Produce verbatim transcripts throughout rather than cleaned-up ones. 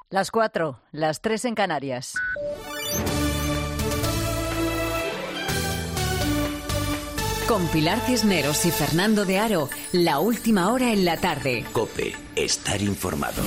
Las cuatro, las tres en Canarias. Con Pilar Cisneros y Fernando de Aro, la última hora en la tarde. COPE, estar informado.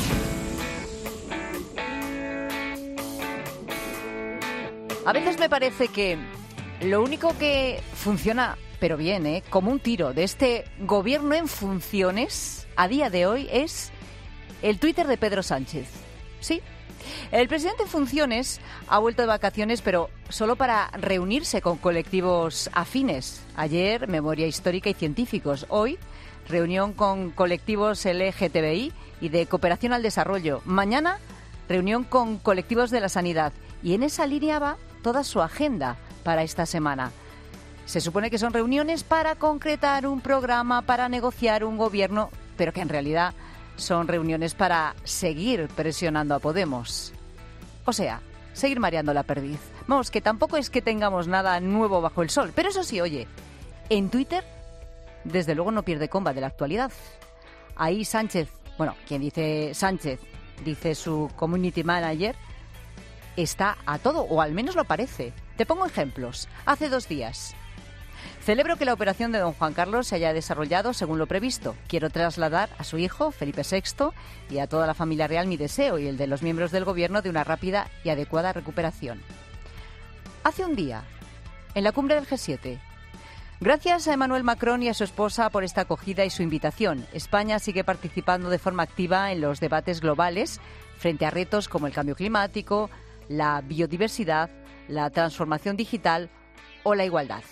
A veces me parece que lo único que funciona, pero bien, ¿eh? como un tiro, de este gobierno en funciones a día de hoy es el Twitter de Pedro Sánchez. Sí, el presidente en funciones ha vuelto de vacaciones, pero solo para reunirse con colectivos afines. Ayer, memoria histórica y científicos. Hoy, reunión con colectivos L G T B I y de cooperación al desarrollo. Mañana, reunión con colectivos de la sanidad. Y en esa línea va toda su agenda para esta semana. Se supone que son reuniones para concretar un programa, para negociar un gobierno, pero que en realidad son reuniones para seguir presionando a Podemos. O sea, seguir mareando la perdiz. Vamos, que tampoco es que tengamos nada nuevo bajo el sol. Pero eso sí, oye, en Twitter, desde luego no pierde comba de la actualidad. Ahí Sánchez, bueno, quien dice Sánchez, dice su community manager, está a todo, o al menos lo parece. Te pongo ejemplos. Hace dos días. Celebro que la operación de don Juan Carlos se haya desarrollado según lo previsto. Quiero trasladar a su hijo, Felipe sexto, y a toda la familia real mi deseo y el de los miembros del Gobierno de una rápida y adecuada recuperación. Hace un día, en la cumbre del G siete. Gracias a Emmanuel Macron y a su esposa por esta acogida y su invitación. España sigue participando de forma activa en los debates globales frente a retos como el cambio climático, la biodiversidad, la transformación digital o la igualdad.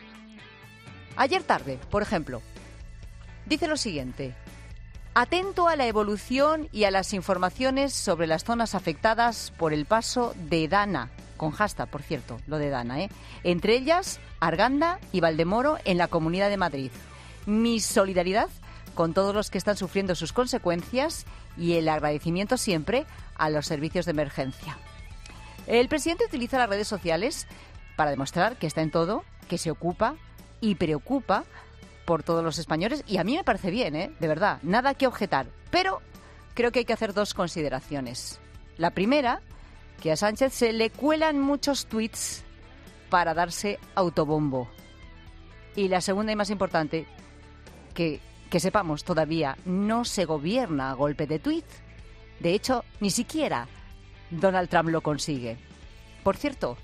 Ayer tarde, por ejemplo, dice lo siguiente: atento a la evolución y a las informaciones sobre las zonas afectadas por el paso de Dana, con hashtag, por cierto, lo de Dana, ¿eh? entre ellas Arganda y Valdemoro en la Comunidad de Madrid. Mi solidaridad con todos los que están sufriendo sus consecuencias y el agradecimiento siempre a los servicios de emergencia. El presidente utiliza las redes sociales para demostrar que está en todo, que se ocupa y preocupa por todos los españoles, y a mí me parece bien, ¿eh? De verdad, nada que objetar, pero creo que hay que hacer dos consideraciones. La primera, que a Sánchez se le cuelan muchos tuits para darse autobombo. Y la segunda y más importante, que, que sepamos todavía, no se gobierna a golpe de tuit. De hecho, ni siquiera Donald Trump lo consigue. Por cierto,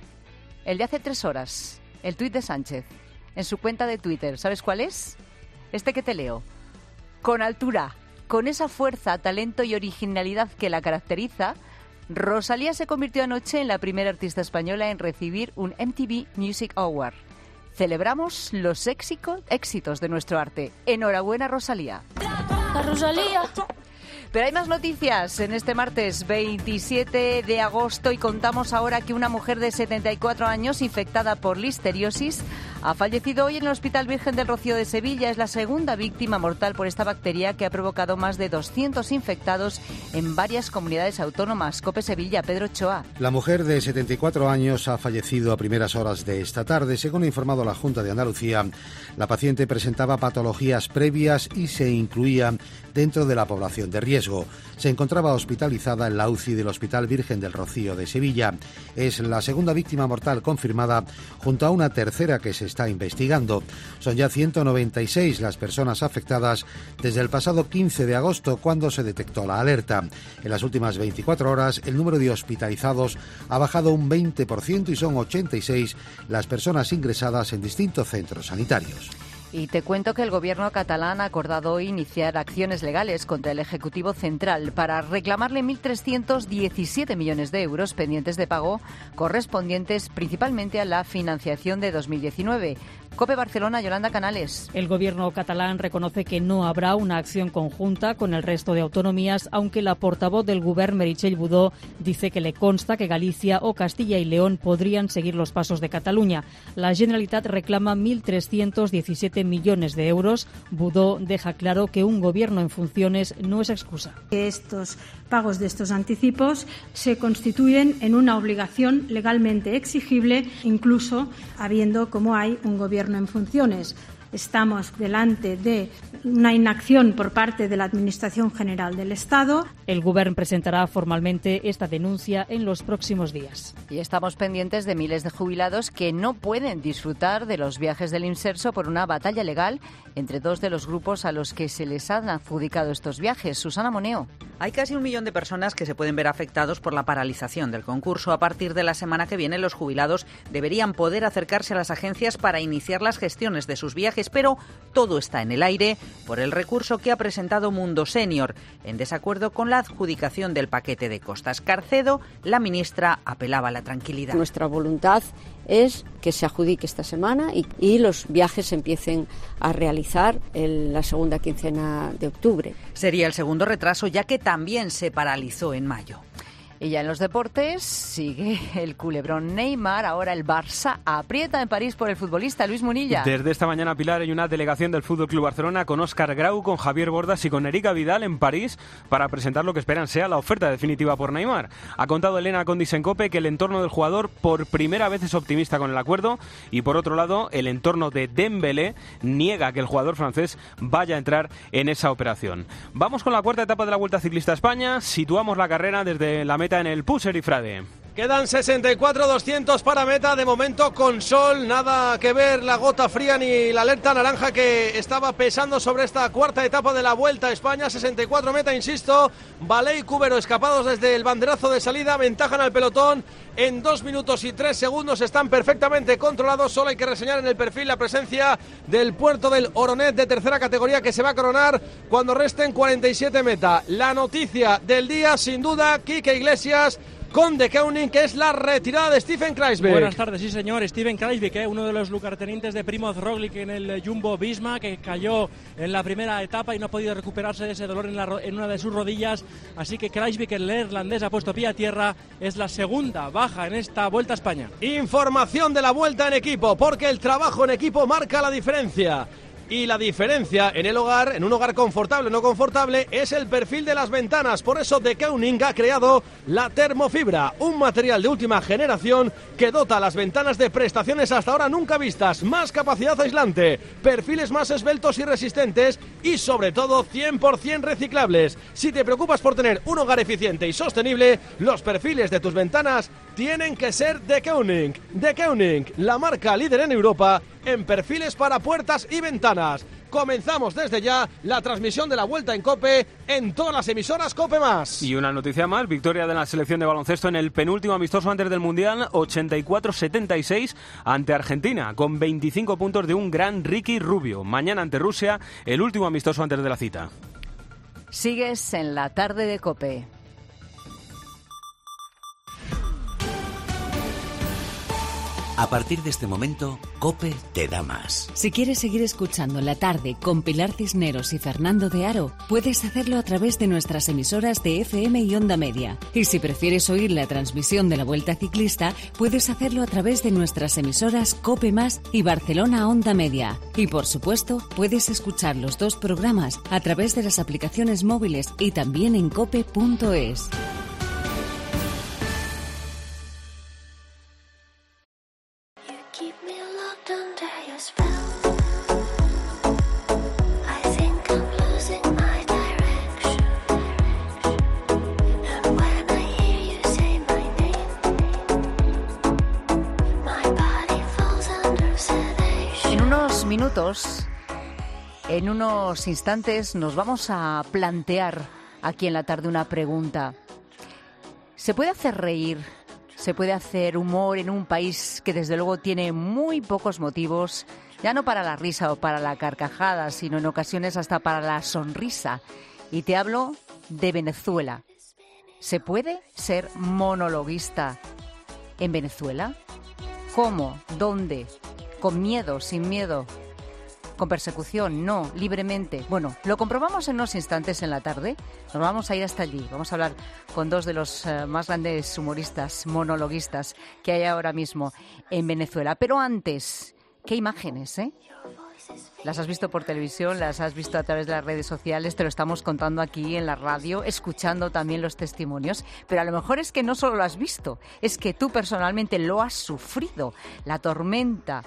el de hace tres horas, el tuit de Sánchez, en su cuenta de Twitter, ¿sabes cuál es? Este que te leo. Con altura, con esa fuerza, talento y originalidad que la caracteriza, Rosalía se convirtió anoche en la primera artista española en recibir un M T V Music Award. Celebramos los éxitos de nuestro arte. Enhorabuena, Rosalía. La Rosalía. Pero hay más noticias en este martes veintisiete de agosto y contamos ahora que una mujer de setenta y cuatro años infectada por listeriosis ha fallecido hoy en el Hospital Virgen del Rocío de Sevilla. Es la segunda víctima mortal por esta bacteria que ha provocado más de doscientos infectados en varias comunidades autónomas. COPE Sevilla, Pedro Ochoa. La mujer de setenta y cuatro años ha fallecido a primeras horas de esta tarde. Según ha informado la Junta de Andalucía, la paciente presentaba patologías previas y se incluía dentro de la población de riesgo. Se encontraba hospitalizada en la U C I del Hospital Virgen del Rocío de Sevilla. Es la segunda víctima mortal confirmada, junto a una tercera que se está investigando. Son ya ciento noventa y seis las personas afectadas desde el pasado quince de agosto, cuando se detectó la alerta. En las últimas veinticuatro horas, el número de hospitalizados ha bajado un veinte por ciento y son ochenta y seis las personas ingresadas en distintos centros sanitarios. Y te cuento que el gobierno catalán ha acordado hoy iniciar acciones legales contra el Ejecutivo Central para reclamarle mil trescientos diecisiete millones de euros pendientes de pago, correspondientes principalmente a la financiación de dos mil diecinueve. COPE Barcelona, Yolanda Canales. El gobierno catalán reconoce que no habrá una acción conjunta con el resto de autonomías, aunque la portavoz del Govern, Meritxell Budó, dice que le consta que Galicia o Castilla y León podrían seguir los pasos de Cataluña. La Generalitat reclama mil trescientos diecisiete millones de euros. Budó deja claro que un gobierno en funciones no es excusa. Estos pagos de estos anticipos se constituyen en una obligación legalmente exigible, incluso habiendo como hay un gobierno en funciones. estamos delante de una inacción por parte de la Administración General del Estado. El Govern presentará formalmente esta denuncia en los próximos días. Y estamos pendientes de miles de jubilados que no pueden disfrutar de los viajes del Imserso por una batalla legal entre dos de los grupos a los que se les han adjudicado estos viajes. Susana Moneo. Hay casi un millón de personas que se pueden ver afectados por la paralización del concurso. A partir de la semana que viene, los jubilados deberían poder acercarse a las agencias para iniciar las gestiones de sus viajes, pero todo está en el aire por el recurso que ha presentado Mundo Senior, en desacuerdo con la adjudicación del paquete de costas. Carcedo, la ministra, apelaba a la tranquilidad. Nuestra voluntad es que se adjudique esta semana y, y los viajes se empiecen a realizar en la segunda quincena de octubre. Sería el segundo retraso, ya que también se paralizó en mayo. Y ya en los deportes sigue el culebrón Neymar. Ahora el Barça aprieta en París por el futbolista Luis Munilla. Desde esta mañana, Pilar, hay una delegación del F C Barcelona con Óscar Grau, con Javier Bordas y con Erika Vidal en París para presentar lo que esperan sea la oferta definitiva por Neymar. Ha contado Elena Condis en COPE que el entorno del jugador por primera vez es optimista con el acuerdo y, por otro lado, el entorno de Dembélé niega que el jugador francés vaya a entrar en esa operación. Vamos con la cuarta etapa de la Vuelta Ciclista a España. Situamos la carrera desde la meta en el Pusser y Frade. Quedan sesenta y cuatro doscientos para meta, de momento con sol, nada que ver la gota fría ni la alerta naranja que estaba pesando sobre esta cuarta etapa de la Vuelta a España. Sesenta y cuatro meta, insisto, Valé y Cúbero escapados desde el banderazo de salida, ventajan al pelotón en dos minutos y tres segundos, están perfectamente controlados. Solo hay que reseñar en el perfil la presencia del Puerto del Oronet de tercera categoría, que se va a coronar cuando resten cuarenta y siete meta. La noticia del día, sin duda, Quique Iglesias con De Keuning, que es la retirada de Steven Kruijswijk. Buenas tardes, sí señor, Steven Kruijswijk, eh, uno de los lugartenientes de Primoz Roglic en el Jumbo-Visma, que cayó en la primera etapa y no ha podido recuperarse de ese dolor en, la, en una de sus rodillas, así que Kruijswijk, el neerlandés, ha puesto pie a tierra, es la segunda baja en esta Vuelta a España. Información de la Vuelta en equipo, porque el trabajo en equipo marca la diferencia. Y la diferencia en el hogar, en un hogar confortable o no confortable, es el perfil de las ventanas. Por eso De Keuning ha creado la termofibra, un material de última generación que dota a las ventanas de prestaciones hasta ahora nunca vistas, más capacidad aislante, perfiles más esbeltos y resistentes y sobre todo cien por ciento reciclables. Si te preocupas por tener un hogar eficiente y sostenible, los perfiles de tus ventanas tienen que ser De Keuning. De Keuning, la marca líder en Europa en perfiles para puertas y ventanas. Comenzamos desde ya la transmisión de la Vuelta en COPE en todas las emisoras COPE más. Y una noticia más, victoria de la selección de baloncesto en el penúltimo amistoso antes del Mundial, ochenta y cuatro setenta y seis ante Argentina, con veinticinco puntos de un gran Ricky Rubio. Mañana ante Rusia, el último amistoso antes de la cita. Sigues en la tarde de COPE. A partir de este momento, COPE te da más. Si quieres seguir escuchando La Tarde con Pilar Cisneros y Fernando de Aro, puedes hacerlo a través de nuestras emisoras de F M y Onda Media. Y si prefieres oír la transmisión de la Vuelta Ciclista, puedes hacerlo a través de nuestras emisoras COPE Más y Barcelona Onda Media. Y por supuesto, puedes escuchar los dos programas a través de las aplicaciones móviles y también en cope punto es. Minutos, en unos instantes nos vamos a plantear aquí en la tarde una pregunta. ¿Se puede hacer reír, se puede hacer humor en un país que desde luego tiene muy pocos motivos, ya no para la risa o para la carcajada, sino en ocasiones hasta para la sonrisa? Y te hablo de Venezuela. ¿Se puede ser monologuista en Venezuela? ¿Cómo? ¿Dónde? ¿Con miedo? ¿Sin miedo? ¿Con persecución? No, libremente. Bueno, lo comprobamos en unos instantes en la tarde. Nos vamos a ir hasta allí. Vamos a hablar con dos de los uh, más grandes humoristas, monologuistas que hay ahora mismo en Venezuela. Pero antes, qué imágenes, ¿eh? Las has visto por televisión, las has visto a través de las redes sociales, te lo estamos contando aquí en la radio, escuchando también los testimonios, pero a lo mejor es que no solo lo has visto, es que tú personalmente lo has sufrido. La tormenta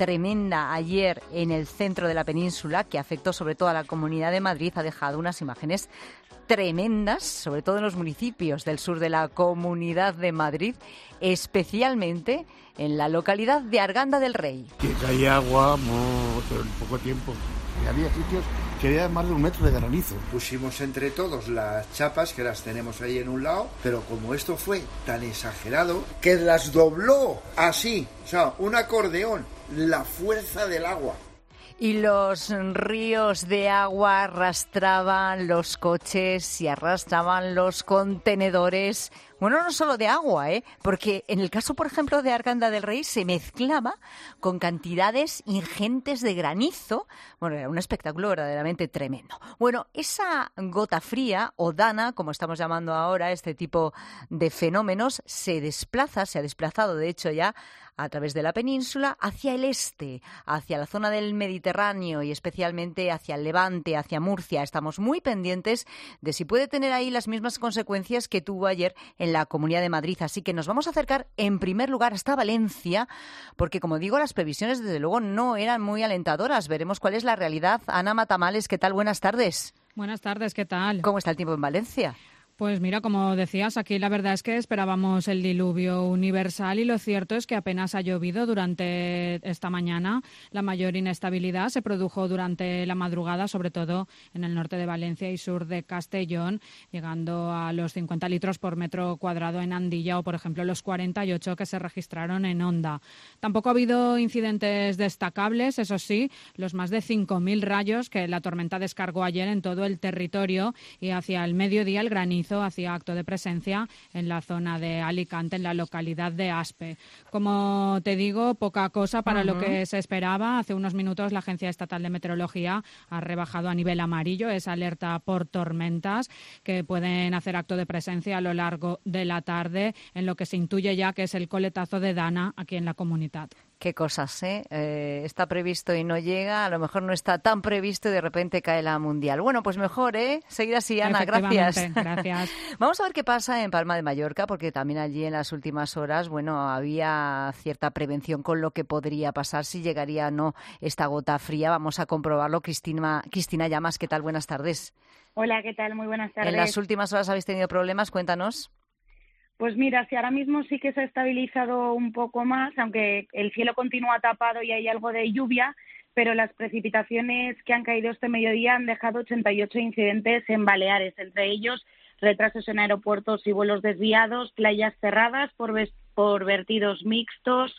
tremenda ayer en el centro de la península, que afectó sobre todo a la Comunidad de Madrid, ha dejado unas imágenes tremendas, sobre todo en los municipios del sur de la Comunidad de Madrid, especialmente en la localidad de Arganda del Rey. Que caía agua muy, en poco tiempo. Y había sitios que había más de un metro de granizo. Pusimos entre todos las chapas, que las tenemos ahí en un lado, pero como esto fue tan exagerado, que las dobló así, o sea, un acordeón, la fuerza del agua. Y los ríos de agua arrastraban los coches y arrastraban los contenedores. Bueno, no solo de agua, ¿eh? Porque en el caso, por ejemplo, de Arganda del Rey se mezclaba con cantidades ingentes de granizo. Bueno, era un espectáculo verdaderamente tremendo. Bueno, esa gota fría, o dana, como estamos llamando ahora este tipo de fenómenos, se desplaza, se ha desplazado de hecho ya a través de la península hacia el este, hacia la zona del Mediterráneo y especialmente hacia el Levante, hacia Murcia. Estamos muy pendientes de si puede tener ahí las mismas consecuencias que tuvo ayer en la Comunidad de Madrid. Así que nos vamos a acercar en primer lugar hasta Valencia, porque como digo, las previsiones desde luego no eran muy alentadoras. Veremos cuál es la realidad. Ana Matamales, ¿qué tal? Buenas tardes. Buenas tardes, ¿qué tal? ¿Cómo está el tiempo en Valencia? Pues mira, como decías, aquí la verdad es que esperábamos el diluvio universal y lo cierto es que apenas ha llovido durante esta mañana. La mayor inestabilidad se produjo durante la madrugada, sobre todo en el norte de Valencia y sur de Castellón, llegando a los cincuenta litros por metro cuadrado en Andilla o, por ejemplo, los cuarenta y ocho que se registraron en Onda. Tampoco ha habido incidentes destacables, eso sí, los más de cinco mil rayos que la tormenta descargó ayer en todo el territorio y hacia el mediodía el granizo hacía acto de presencia en la zona de Alicante, en la localidad de Aspe. Como te digo, poca cosa para uh-huh. lo que se esperaba. Hace unos minutos la Agencia Estatal de Meteorología ha rebajado a nivel amarillo esa alerta por tormentas que pueden hacer acto de presencia a lo largo de la tarde, en lo que se intuye ya que es el coletazo de Dana aquí en la comunidad. Qué cosas, ¿eh? ¿eh? Está previsto y no llega, a lo mejor no está tan previsto y de repente cae la mundial. Bueno, pues mejor, ¿eh? Seguir así, Ana, gracias. Gracias. Vamos a ver qué pasa en Palma de Mallorca, porque también allí en las últimas horas, bueno, había cierta prevención con lo que podría pasar, si llegaría o no esta gota fría. Vamos a comprobarlo. Cristina, Cristina Llamas, ¿qué tal? Buenas tardes. Hola, ¿qué tal? Muy buenas tardes. En las últimas horas habéis tenido problemas, cuéntanos. Pues mira, si ahora mismo sí que se ha estabilizado un poco más, aunque el cielo continúa tapado y hay algo de lluvia, pero las precipitaciones que han caído este mediodía han dejado ochenta y ocho incidentes en Baleares, entre ellos retrasos en aeropuertos y vuelos desviados, playas cerradas por, por vertidos mixtos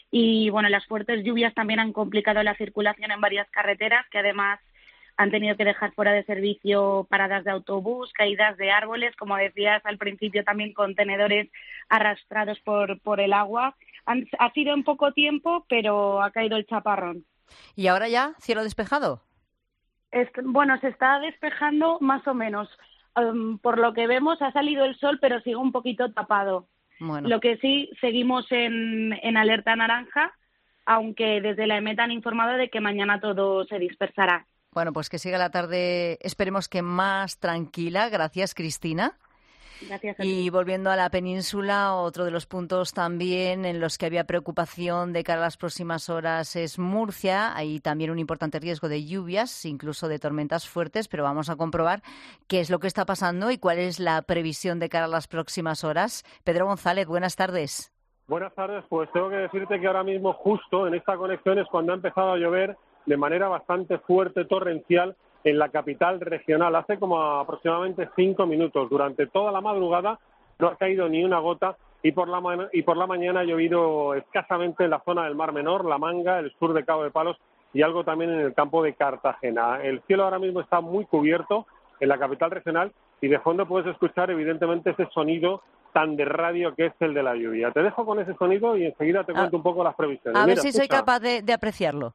y, bueno, las fuertes lluvias también han complicado la circulación en varias carreteras que además han tenido que dejar fuera de servicio paradas de autobús, caídas de árboles, como decías al principio, también contenedores arrastrados por, por el agua. Han, ha sido en poco tiempo, pero ha caído el chaparrón. ¿Y ahora ya cielo despejado? Es, bueno, se está despejando más o menos. Um, por lo que vemos ha salido el sol, pero sigue un poquito tapado. Bueno. Lo que sí, seguimos en, en alerta naranja, aunque desde la EMET han informado de que mañana todo se dispersará. Bueno, pues que siga la tarde, esperemos que más tranquila. Gracias, Cristina. Gracias a ti. Y volviendo a la península, otro de los puntos también en los que había preocupación de cara a las próximas horas es Murcia. Hay también un importante riesgo de lluvias, incluso de tormentas fuertes, pero vamos a comprobar qué es lo que está pasando y cuál es la previsión de cara a las próximas horas. Pedro González, buenas tardes. Buenas tardes, pues tengo que decirte que ahora mismo justo en esta conexión es cuando ha empezado a llover de manera bastante fuerte, torrencial, en la capital regional. Hace como aproximadamente cinco minutos. Durante toda la madrugada no ha caído ni una gota y por la, ma- y por la mañana ha llovido escasamente en la zona del Mar Menor, La Manga, el sur de Cabo de Palos y algo también en el campo de Cartagena. El cielo ahora mismo está muy cubierto en la capital regional y de fondo puedes escuchar evidentemente ese sonido tan de radio que es el de la lluvia. Te dejo con ese sonido y enseguida te cuento ah, un poco las previsiones. A ver Mira, si escucha. soy capaz de, de apreciarlo.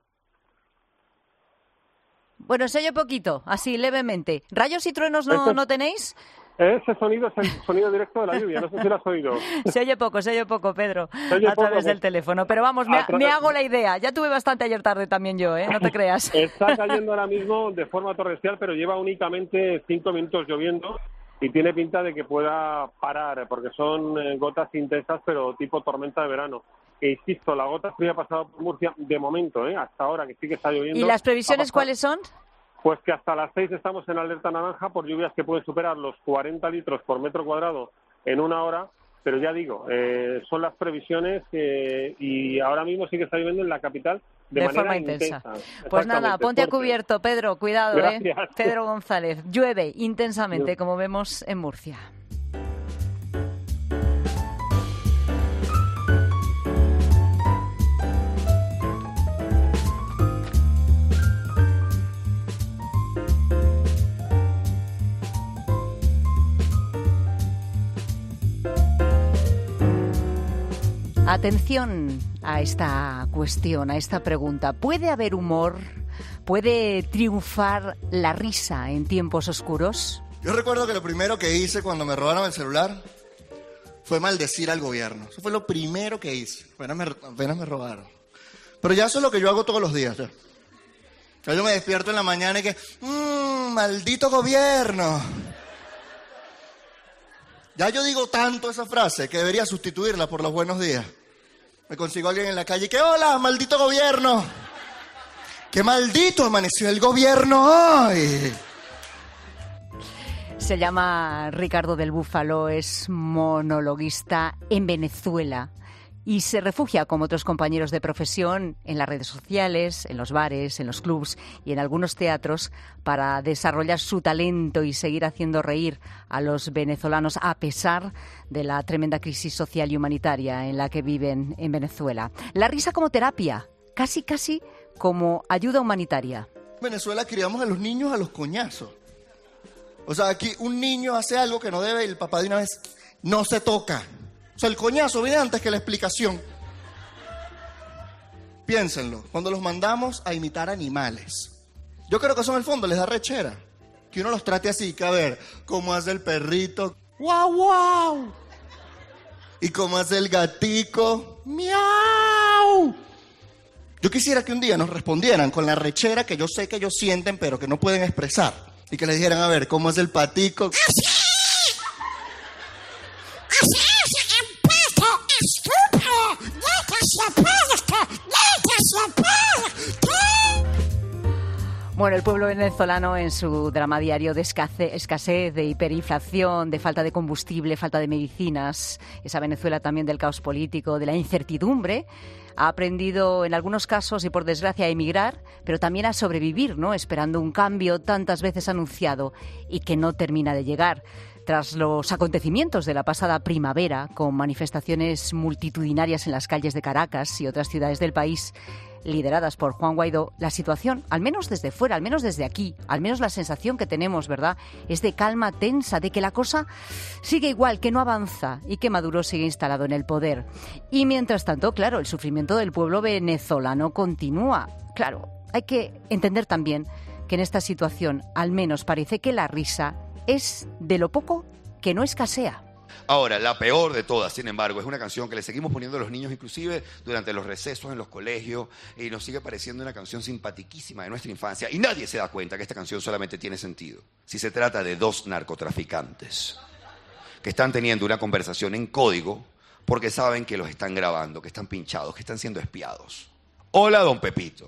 Bueno, se oye poquito, así levemente. ¿Rayos y truenos no, este, no tenéis? Ese sonido es el sonido directo de la lluvia, no sé si lo has oído. Se oye poco, se oye poco, Pedro, oye a poco, través pues, del teléfono. Pero vamos, me, tra- me hago la idea. Ya tuve bastante ayer tarde también yo, ¿eh? No te creas. Está cayendo ahora mismo de forma torrencial, pero lleva únicamente cinco minutos lloviendo y tiene pinta de que pueda parar, porque son gotas intensas, pero tipo tormenta de verano. E insisto, la gota fría ha pasado por Murcia de momento, ¿eh? Hasta ahora, que sí que está lloviendo. ¿Y las previsiones cuáles son? Pues que hasta las seis estamos en alerta naranja por lluvias que pueden superar los cuarenta litros por metro cuadrado en una hora, pero ya digo, eh, son las previsiones eh, y ahora mismo sí que está lloviendo en la capital de, de manera forma intensa. intensa. Pues nada, ponte a cubierto, Pedro, cuidado, Gracias. ¿eh? Pedro González, llueve intensamente, como vemos en Murcia. Atención a esta cuestión, a esta pregunta. ¿Puede haber humor? ¿Puede triunfar la risa en tiempos oscuros? Yo recuerdo que lo primero que hice cuando me robaron el celular fue maldecir al gobierno. Eso fue lo primero que hice, apenas me, apenas me robaron. Pero ya eso es lo que yo hago todos los días. Ya. Ya yo me despierto en la mañana y que, mmm, maldito gobierno. Ya yo digo tanto esa frase que debería sustituirla por los buenos días. Me consigo a alguien en la calle y que, hola, maldito gobierno. ¡Qué maldito amaneció el gobierno hoy! Se llama Ricardo del Búfalo, es monologuista en Venezuela y se refugia, como otros compañeros de profesión, en las redes sociales, en los bares, en los clubs y en algunos teatros para desarrollar su talento y seguir haciendo reír a los venezolanos a pesar de la tremenda crisis social y humanitaria en la que viven en Venezuela. La risa como terapia, casi casi como ayuda humanitaria. En Venezuela criamos a los niños a los coñazos. O sea, aquí un niño hace algo que no debe y el papá de una vez no se toca. O sea, el coñazo viene antes que la explicación. Piénsenlo, cuando los mandamos a imitar animales. Yo creo que eso en el fondo les da rechera. Que uno los trate así, que a ver, cómo hace el perrito, guau, guau. Y cómo hace el gatico, miau. Yo quisiera que un día nos respondieran con la rechera que yo sé que ellos sienten, pero que no pueden expresar. Y que les dijeran, a ver, cómo hace el patico. Bueno, el pueblo venezolano en su drama diario de escasez, de hiperinflación, de falta de combustible, falta de medicinas, esa Venezuela también del caos político, de la incertidumbre, ha aprendido en algunos casos y por desgracia a emigrar, pero también a sobrevivir, ¿no? Esperando un cambio tantas veces anunciado y que no termina de llegar. Tras los acontecimientos de la pasada primavera, con manifestaciones multitudinarias en las calles de Caracas y otras ciudades del país, lideradas por Juan Guaidó, la situación, al menos desde fuera, al menos desde aquí, al menos la sensación que tenemos, ¿verdad?, es de calma tensa, de que la cosa sigue igual, que no avanza y que Maduro sigue instalado en el poder. Y mientras tanto, claro, el sufrimiento del pueblo venezolano continúa. Claro, hay que entender también que en esta situación, al menos parece que la risa es de lo poco que no escasea. Ahora, la peor de todas, sin embargo, es una canción que le seguimos poniendo a los niños inclusive durante los recesos en los colegios y nos sigue pareciendo una canción simpatiquísima de nuestra infancia y nadie se da cuenta que esta canción solamente tiene sentido si se trata de dos narcotraficantes que están teniendo una conversación en código porque saben que los están grabando, que están pinchados, que están siendo espiados. Hola, don Pepito.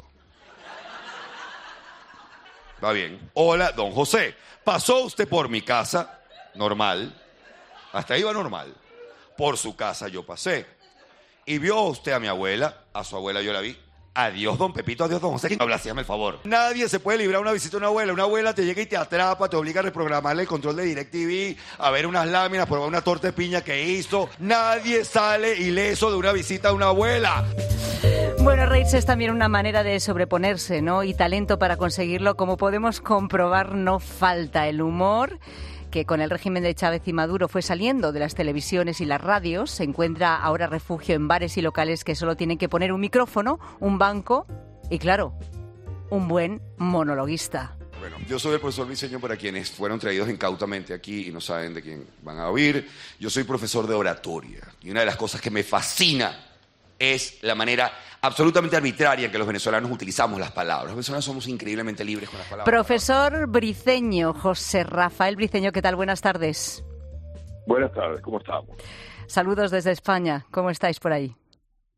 Va bien. Hola, don José. Pasó usted por mi casa, normal. Hasta ahí va normal. Por su casa yo pasé. Y vio usted a mi abuela, a su abuela yo la vi. Adiós, don Pepito, adiós, don José. Habla, hazme el favor. Nadie se puede librar una visita a una abuela. Una abuela te llega y te atrapa, te obliga a reprogramarle el control de DirecTV, a ver unas láminas, probar una torta de piña que hizo. Nadie sale ileso de una visita a una abuela. Bueno, reírse es también una manera de sobreponerse, ¿no? Y talento para conseguirlo. Como podemos comprobar, no falta el humor, que con el régimen de Chávez y Maduro fue saliendo de las televisiones y las radios, se encuentra ahora refugio en bares y locales que solo tienen que poner un micrófono, un banco y, claro, un buen monologuista. Bueno, yo soy el profesor Briceño para quienes fueron traídos incautamente aquí y no saben de quién van a oír. Yo soy profesor de oratoria y una de las cosas que me fascina es la manera absolutamente arbitraria en que los venezolanos utilizamos las palabras. Los venezolanos somos increíblemente libres con las palabras. Profesor Briceño, José Rafael Briceño, ¿qué tal? Buenas tardes. Buenas tardes, ¿cómo estamos? Saludos desde España, ¿cómo estáis por ahí?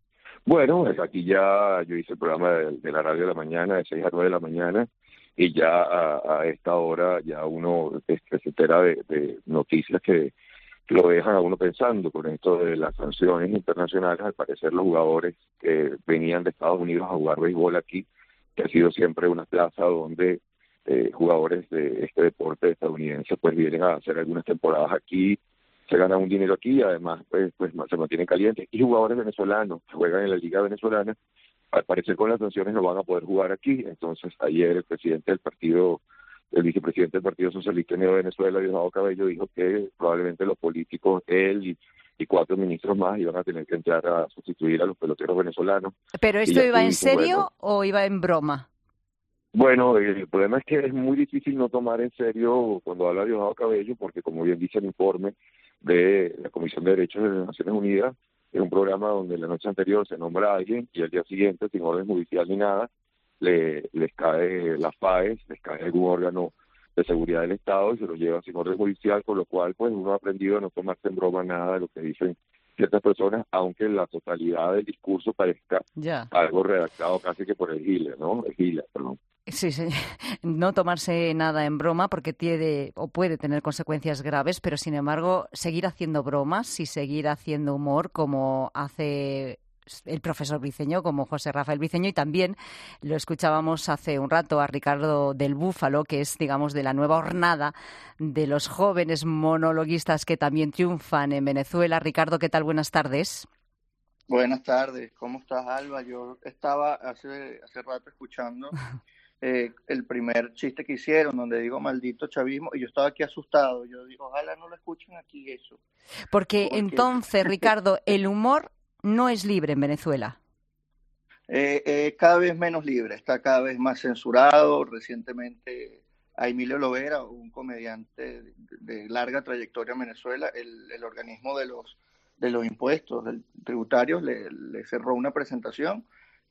Bueno, aquí ya yo hice el programa de, de la radio de la mañana, de seis a nueve de la mañana, y ya a, a esta hora ya uno este, se entera de, de noticias que lo dejan a uno pensando con esto de las sanciones internacionales. Al parecer los jugadores que venían de Estados Unidos a jugar béisbol aquí, que ha sido siempre una plaza donde eh, jugadores de este deporte estadounidense pues vienen a hacer algunas temporadas aquí, se ganan un dinero aquí y además pues, pues se mantienen calientes. Y jugadores venezolanos que juegan en la liga venezolana, al parecer con las sanciones no van a poder jugar aquí. Entonces ayer el presidente del partido, el vicepresidente del Partido Socialista Unido de Venezuela, Diosdado Cabello, dijo que probablemente los políticos, él y, y cuatro ministros más, iban a tener que entrar a sustituir a los peloteros venezolanos. ¿Pero esto iba en serio bueno, o iba en broma? Bueno, el problema es que es muy difícil no tomar en serio cuando habla Diosdado Cabello, porque como bien dice el informe de la Comisión de Derechos de las Naciones Unidas, es un programa donde la noche anterior se nombra a alguien y al día siguiente, sin orden judicial ni nada, le les cae las F A E S, les cae algún órgano de seguridad del Estado y se lo lleva sin orden judicial, con lo cual pues uno ha aprendido a no tomarse en broma nada de lo que dicen ciertas personas, aunque la totalidad del discurso parezca ya algo redactado casi que por el Gile, ¿no? El Gile, perdón. Sí, sí, no tomarse nada en broma porque tiene o puede tener consecuencias graves, pero sin embargo seguir haciendo bromas y seguir haciendo humor como hace el profesor Briceño, como José Rafael Briceño, y también lo escuchábamos hace un rato a Ricardo del Búfalo, que es, digamos, de la nueva hornada de los jóvenes monologuistas que también triunfan en Venezuela. Ricardo, ¿qué tal? Buenas tardes. Buenas tardes, ¿cómo estás, Alba? Yo estaba hace, hace rato escuchando eh, el primer chiste que hicieron, donde digo maldito chavismo, y yo estaba aquí asustado. Yo digo, ojalá no lo escuchen aquí eso. Porque, Porque... entonces, Ricardo, el humor no es libre en Venezuela. Eh, eh, cada vez menos libre, está cada vez más censurado. Recientemente a Emilio Lovera, un comediante de, de larga trayectoria en Venezuela, el, el organismo de los de los impuestos del, tributarios le, le cerró una presentación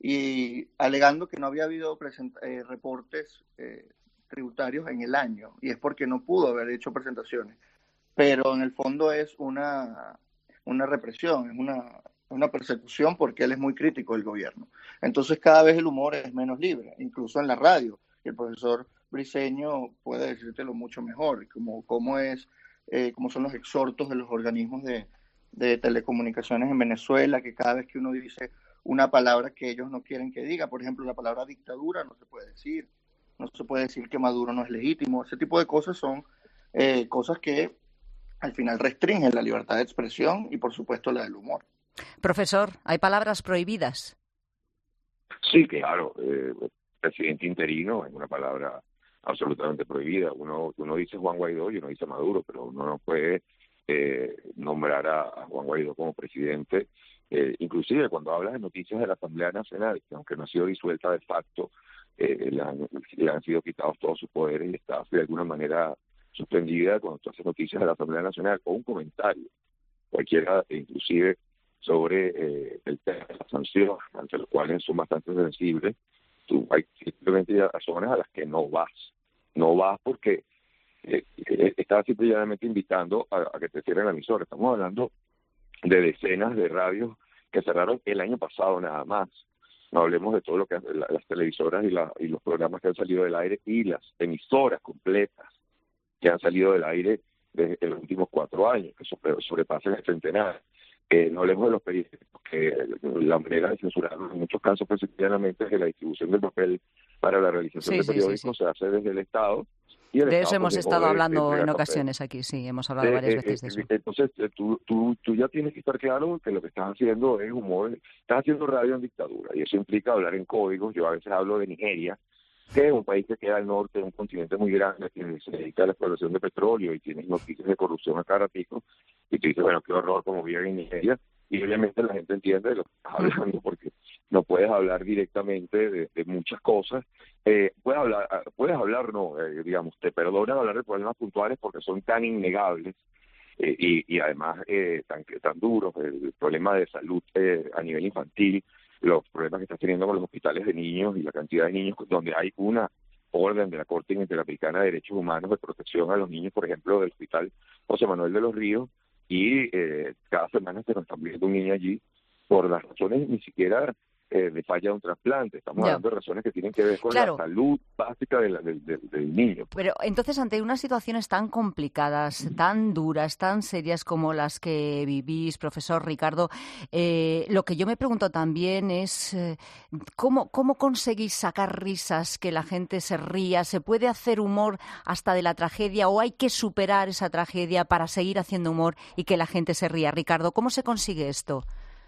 y alegando que no había habido present, eh, reportes eh, tributarios en el año, y es porque no pudo haber hecho presentaciones. Pero en el fondo es una, una represión, es una, una persecución, porque él es muy crítico del gobierno. Entonces cada vez el humor es menos libre, incluso en la radio. Y el profesor Briceño puede decírtelo mucho mejor, como cómo es, eh, cómo son los exhortos de los organismos de, de telecomunicaciones en Venezuela, que cada vez que uno dice una palabra que ellos no quieren que diga, por ejemplo, la palabra dictadura no se puede decir, no se puede decir que Maduro no es legítimo. Ese tipo de cosas son eh, cosas que al final restringen la libertad de expresión y, por supuesto, la del humor. Profesor, ¿hay palabras prohibidas? Sí, claro. Eh, presidente interino es una palabra absolutamente prohibida. Uno, uno dice Juan Guaidó y uno dice Maduro, pero uno no puede eh, nombrar a, a Juan Guaidó como presidente. Eh, inclusive cuando hablas de noticias de la Asamblea Nacional, que aunque no ha sido disuelta de facto, eh, le, han, le han sido quitados todos sus poderes y está de alguna manera suspendida cuando tú haces noticias de la Asamblea Nacional, o un comentario, cualquiera, inclusive sobre eh, el tema de las sanciones, ante los cuales son bastante sensibles. Tú hay simplemente ya zonas a las que no vas, no vas porque eh, eh, estás simplemente invitando a, a que te cierren la emisora. Estamos hablando de decenas de radios que cerraron el año pasado nada más. No hablemos de todo lo que la, las televisoras y, la, y los programas que han salido del aire y las emisoras completas que han salido del aire desde los últimos cuatro años, que sobrepasan el centenar. Eh, no hablemos de los periódicos, que la manera de censurarlos en muchos casos, pues, sencillamente, es que la distribución del papel para la realización sí, de sí, periódicos sí, sí. se hace desde el Estado. Y el de Estado, eso hemos pues, estado de, hablando de en papel. ocasiones aquí, sí, hemos hablado Eh, varias eh, veces de eh, eso. Entonces, eh, tú, tú, tú ya tienes que estar claro que lo que estás haciendo es humor, estás haciendo radio en dictadura, y eso implica hablar en códigos. Yo a veces hablo de Nigeria, que es un país que queda al norte, un continente muy grande, que se dedica a la exploración de petróleo y tienes noticias de corrupción a cada ratico, y tú dices, bueno, qué horror como viven en Nigeria, y obviamente la gente entiende de lo que estás hablando, porque no puedes hablar directamente de, de muchas cosas. Eh, puedes hablar, puedes hablar, no, eh, digamos, te perdonan hablar de problemas puntuales porque son tan innegables, eh, y, y además eh, tan, tan duros, el problema de salud eh, a nivel infantil, los problemas que estás teniendo con los hospitales de niños y la cantidad de niños donde hay una orden de la Corte Interamericana de Derechos Humanos de protección a los niños, por ejemplo, del Hospital José Manuel de los Ríos, y eh, cada semana se nos está viendo un niño allí por las razones ni siquiera eh, de falla de un trasplante. Estamos Ya. hablando de razones que tienen que ver con Claro. la salud básica de la- del, del- del niño. Pero entonces, ante unas situaciones tan complicadas, tan duras, tan serias como las que vivís, profesor Ricardo, eh, lo que yo me pregunto también es eh, ¿cómo, cómo conseguís sacar risas, que la gente se ría? ¿Se puede hacer humor hasta de la tragedia o hay que superar esa tragedia para seguir haciendo humor y que la gente se ría? Ricardo, ¿cómo se consigue esto?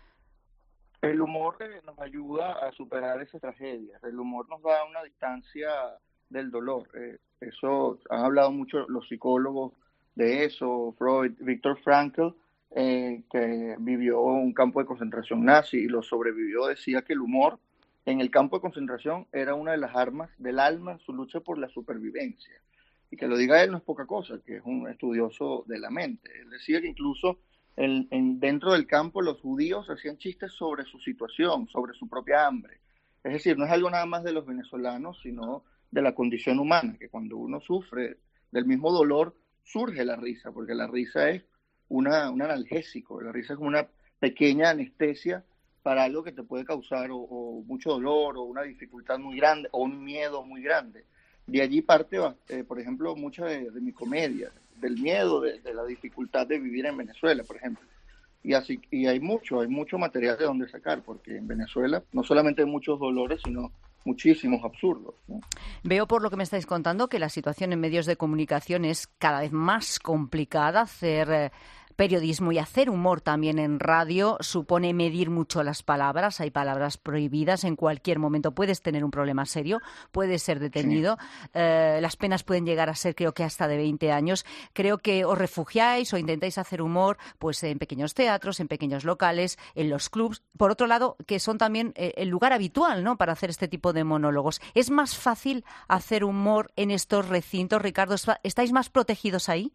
El humor eh, nos ayuda a superar esas tragedias. El humor nos da una distancia del dolor. Eh, eso han hablado mucho los psicólogos de eso. Freud, Viktor Frankl, eh, que vivió un campo de concentración nazi y lo sobrevivió, decía que el humor en el campo de concentración era una de las armas del alma en su lucha por la supervivencia. Y que lo diga él no es poca cosa, que es un estudioso de la mente. Él decía que incluso En, en, dentro del campo los judíos hacían chistes sobre su situación, sobre su propia hambre. Es decir, no es algo nada más de los venezolanos, sino de la condición humana, que cuando uno sufre del mismo dolor, surge la risa, porque la risa es una, un analgésico, la risa es como una pequeña anestesia para algo que te puede causar o, o mucho dolor, o una dificultad muy grande, o un miedo muy grande. De allí parte, eh, por ejemplo, mucha de, de mi comedia, del miedo, de, de la dificultad de vivir en Venezuela, por ejemplo. Y así y hay mucho, hay mucho material de donde sacar, porque en Venezuela no solamente hay muchos dolores, sino muchísimos absurdos, ¿no? Veo por lo que me estáis contando que la situación en medios de comunicación es cada vez más complicada. Hacer eh, periodismo y hacer humor también en radio supone medir mucho las palabras. Hay palabras prohibidas. En cualquier momento puedes tener un problema serio, puedes ser detenido. Sí. Eh, las penas pueden llegar a ser, creo que hasta de veinte años. Creo que os refugiáis o intentáis hacer humor pues en pequeños teatros, en pequeños locales, en los clubs. Por otro lado, que son también eh, el lugar habitual, ¿no?, para hacer este tipo de monólogos. ¿Es más fácil hacer humor en estos recintos, Ricardo? ¿Estáis más protegidos ahí?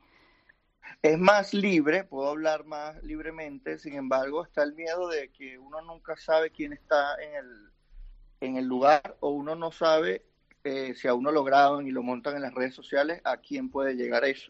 Es más libre, puedo hablar más libremente, sin embargo está el miedo de que uno nunca sabe quién está en el, en el lugar, o uno no sabe eh, si a uno lo graban y lo montan en las redes sociales, a quién puede llegar eso.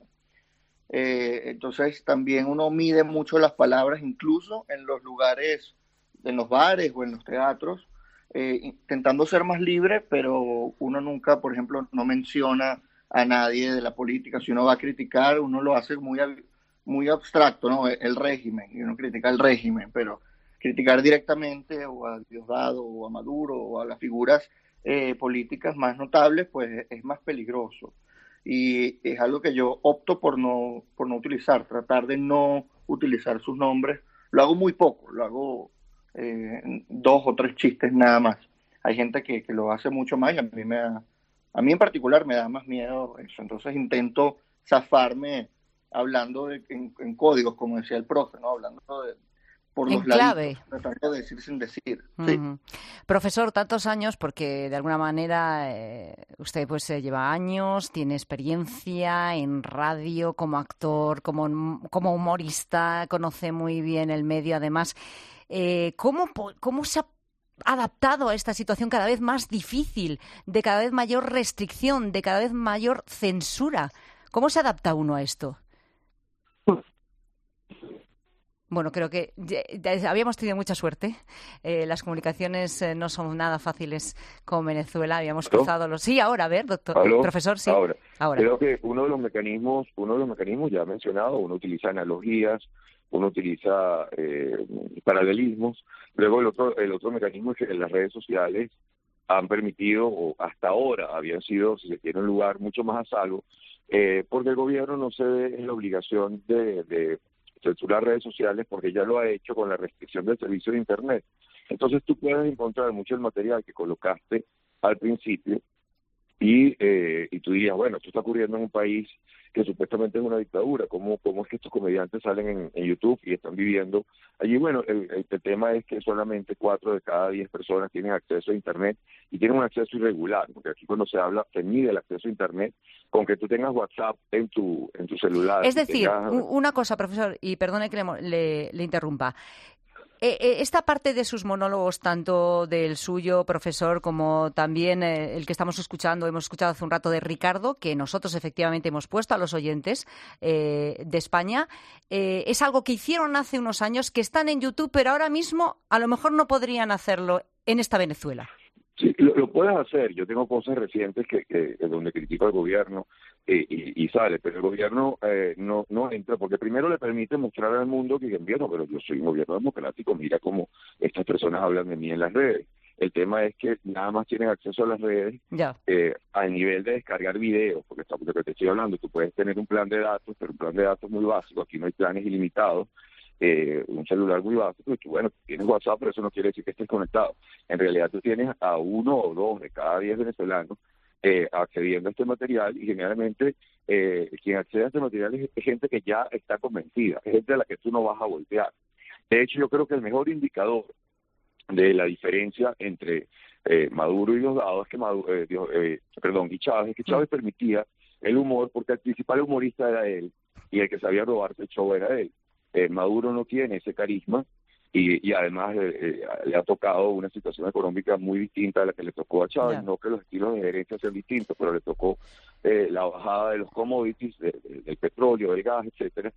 Eh, entonces también uno mide mucho las palabras, incluso en los lugares, en los bares o en los teatros, eh, intentando ser más libre, pero uno nunca, por ejemplo, no menciona a nadie de la política. Si uno va a criticar, uno lo hace muy, muy abstracto, ¿no? El régimen, y uno critica el régimen, pero criticar directamente o a Diosdado o a Maduro o a las figuras eh, políticas más notables, pues es más peligroso. Y es algo que yo opto por no, por no utilizar, tratar de no utilizar sus nombres. Lo hago muy poco, lo hago eh, dos o tres chistes nada más. Hay gente que, que lo hace mucho más y a mí me da... A mí en particular me da más miedo eso, entonces intento zafarme hablando de, en, en códigos, como decía el profe, ¿no? Hablando de, por los lados, tratando de decir sin decir. Uh-huh. ¿Sí? Profesor, tantos años, porque de alguna manera eh, usted pues eh, lleva años, tiene experiencia en radio como actor, como, como humorista, conoce muy bien el medio, además. Eh, ¿cómo, ¿Cómo se ha adaptado a esta situación cada vez más difícil, de cada vez mayor restricción, de cada vez mayor censura? ¿Cómo se adapta uno a esto? Bueno, creo que ya, ya habíamos tenido mucha suerte. Eh, las comunicaciones eh, no son nada fáciles con Venezuela. Habíamos ¿Aló? cruzado los... Sí, ahora, a ver, doctor, ¿Aló? profesor, sí. Ahora. ahora. Creo que uno de los mecanismos, uno de los mecanismos ya mencionado, uno utiliza analogías, uno utiliza eh, paralelismos. Luego el otro, el otro mecanismo es que las redes sociales han permitido, o hasta ahora habían sido, si se quiere, un lugar mucho más a salvo, eh, porque el gobierno no se ve en la obligación de, de censurar redes sociales, porque ya lo ha hecho con la restricción del servicio de Internet. Entonces tú puedes encontrar mucho el material que colocaste al principio y, eh, y tú dirías, bueno, esto está ocurriendo en un país que supuestamente es una dictadura. ¿Cómo, cómo es que estos comediantes salen en, en YouTube y están viviendo allí? Bueno, el, el, el tema es que solamente cuatro de cada diez personas tienen acceso a Internet y tienen un acceso irregular, porque aquí cuando se habla, se mide el acceso a Internet con que tú tengas WhatsApp en tu, en tu celular. Es decir, tengas... una cosa, profesor, y perdone que le, le, le interrumpa. eh, eh, esta parte de sus monólogos, tanto del suyo, profesor, como también eh, el que estamos escuchando, hemos escuchado hace un rato de Ricardo, que nosotros efectivamente hemos puesto a los oyentes eh, de España, eh, es algo que hicieron hace unos años, que están en YouTube, pero ahora mismo a lo mejor no podrían hacerlo en esta Venezuela. Sí, lo, lo puedes hacer. Yo tengo cosas recientes que, que, que donde critico al gobierno eh, y, y sale, pero el gobierno eh, no no entra porque primero le permite mostrar al mundo que bueno, pero yo soy un gobierno democrático, mira cómo estas personas hablan de mí en las redes. El tema es que nada más tienen acceso a las redes ya. eh, al nivel de descargar videos, porque está, porque te estoy hablando, tú puedes tener un plan de datos, pero un plan de datos muy básico, aquí no hay planes ilimitados. Eh, un celular muy básico y tú, bueno, tienes WhatsApp, pero eso no quiere decir que estés conectado. En realidad tú tienes a uno o dos de cada diez venezolanos eh, accediendo a este material y generalmente eh, quien accede a este material es, es gente que ya está convencida, es gente a la que tú no vas a voltear. De hecho, yo creo que el mejor indicador de la diferencia entre eh, Maduro y Diosdado es que Maduro, eh, eh, perdón, y Chávez, es que Chávez permitía el humor porque el principal humorista era él y el que sabía robarse el show era él. Eh, Maduro no tiene ese carisma y, y además eh, eh, le ha tocado una situación económica muy distinta a la que le tocó a Chávez, yeah. No que los estilos de gerencia sean distintos, pero le tocó eh, la bajada de los commodities, de, de, del petróleo, del gas, etcétera.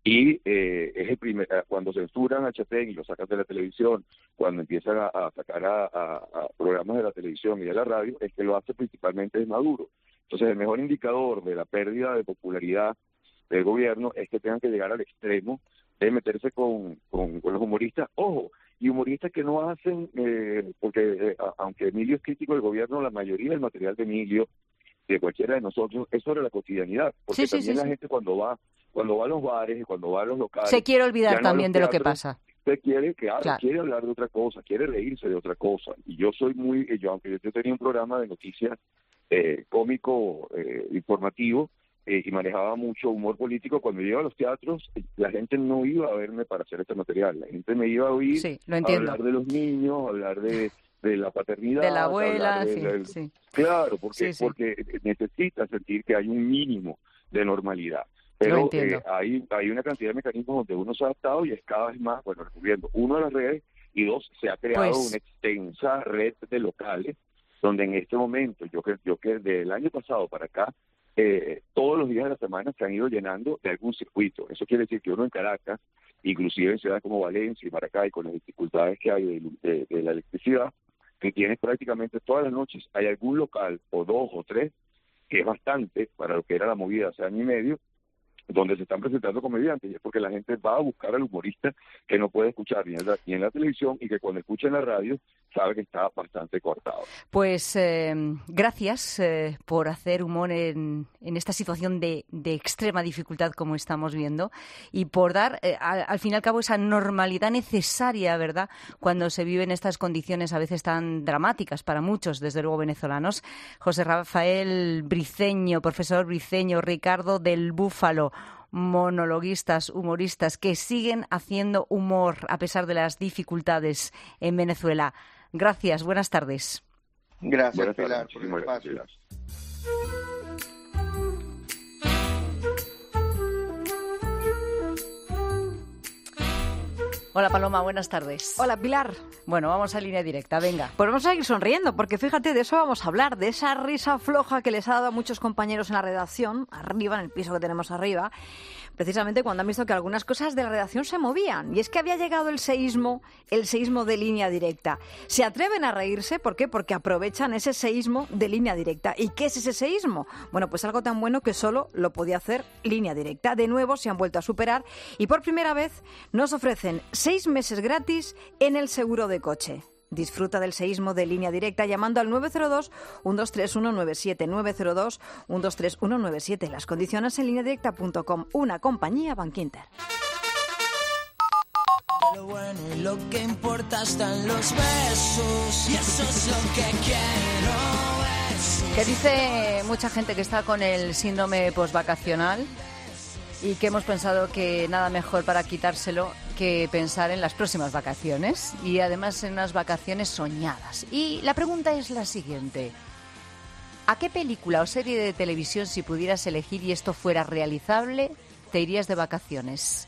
Y eh, es el primer, cuando censuran a Chatén y lo sacan de la televisión, cuando empiezan a, a sacar a, a, a programas de la televisión y de la radio, es que lo hace principalmente es Maduro. Entonces el mejor indicador de la pérdida de popularidad del gobierno es que tengan que llegar al extremo de meterse con, con, con los humoristas, ojo, y humoristas que no hacen, eh, porque eh, aunque Emilio es crítico del gobierno, la mayoría del material de Emilio, de cualquiera de nosotros, es sobre la cotidianidad, porque sí, también sí, la sí. gente cuando va cuando va a los bares y cuando va a los locales... Se quiere olvidar no también de lo que pasa. Se quiere, que, claro. quiere hablar de otra cosa, quiere reírse de otra cosa, y yo soy muy, yo aunque yo tenía un programa de noticias eh, cómico, eh, informativo, Eh, y manejaba mucho humor político, cuando yo iba a los teatros, la gente no iba a verme para hacer este material, la gente me iba a oír sí, lo a hablar de los niños, hablar de, de la paternidad, de la abuela, de, sí, de, sí. Claro, porque, sí, sí. porque necesita sentir que hay un mínimo de normalidad. Pero eh, hay, hay una cantidad de mecanismos donde uno se ha adaptado y es cada vez más, bueno, recurriendo, uno a las redes y dos, se ha creado pues... una extensa red de locales, donde en este momento, yo que yo que del año pasado para acá, Eh, todos los días de la semana se han ido llenando de algún circuito. Eso quiere decir que uno en Caracas, inclusive en ciudades como Valencia y Maracay, con las dificultades que hay de, de, de la electricidad, que tienes prácticamente todas las noches, hay algún local o dos o tres, que es bastante para lo que era la movida hace año y medio, donde se están presentando comediantes, y es porque la gente va a buscar al humorista que no puede escuchar ni en la, ni en la televisión y que cuando escucha en la radio sabe que está bastante cortado. Pues eh, gracias eh, por hacer humor en, en esta situación de, de extrema dificultad como estamos viendo y por dar eh, al, al fin y al cabo esa normalidad necesaria, ¿verdad?, cuando se viven estas condiciones a veces tan dramáticas para muchos, desde luego venezolanos. José Rafael Briceño, profesor Briceño, Ricardo del Búfalo, monologuistas, humoristas que siguen haciendo humor a pesar de las dificultades en Venezuela. Gracias, buenas tardes. Gracias, buenas Pilar, tardes, por el espacio. Gracias. Hola Paloma, buenas tardes. Hola Pilar. Bueno, vamos a línea directa, venga. Pues vamos a ir sonriendo, porque fíjate, de eso vamos a hablar, de esa risa floja que les ha dado a muchos compañeros en la redacción, arriba, en el piso que tenemos arriba, precisamente cuando han visto que algunas cosas de la redacción se movían. Y es que había llegado el seísmo, el seísmo de Línea Directa. Se atreven a reírse, ¿por qué? Porque aprovechan ese seísmo de Línea Directa. ¿Y qué es ese seísmo? Bueno, pues algo tan bueno que solo lo podía hacer Línea Directa. De nuevo se han vuelto a superar y por primera vez nos ofrecen seis meses gratis en el seguro de coche. Disfruta del seísmo de Línea Directa llamando al nueve cero dos, uno dos tres uno nueve siete, nueve cero dos, uno dos tres uno nueve siete. Las condiciones en línea directa punto com, una compañía Bankinter. Lo bueno y lo que importa están los besos, y eso es lo que quiero ver. Que dice mucha gente que está con el síndrome postvacacional y que hemos pensado que nada mejor para quitárselo que pensar en las próximas vacaciones y además en unas vacaciones soñadas. Y la pregunta es la siguiente: ¿a qué película o serie de televisión, si pudieras elegir y esto fuera realizable, te irías de vacaciones?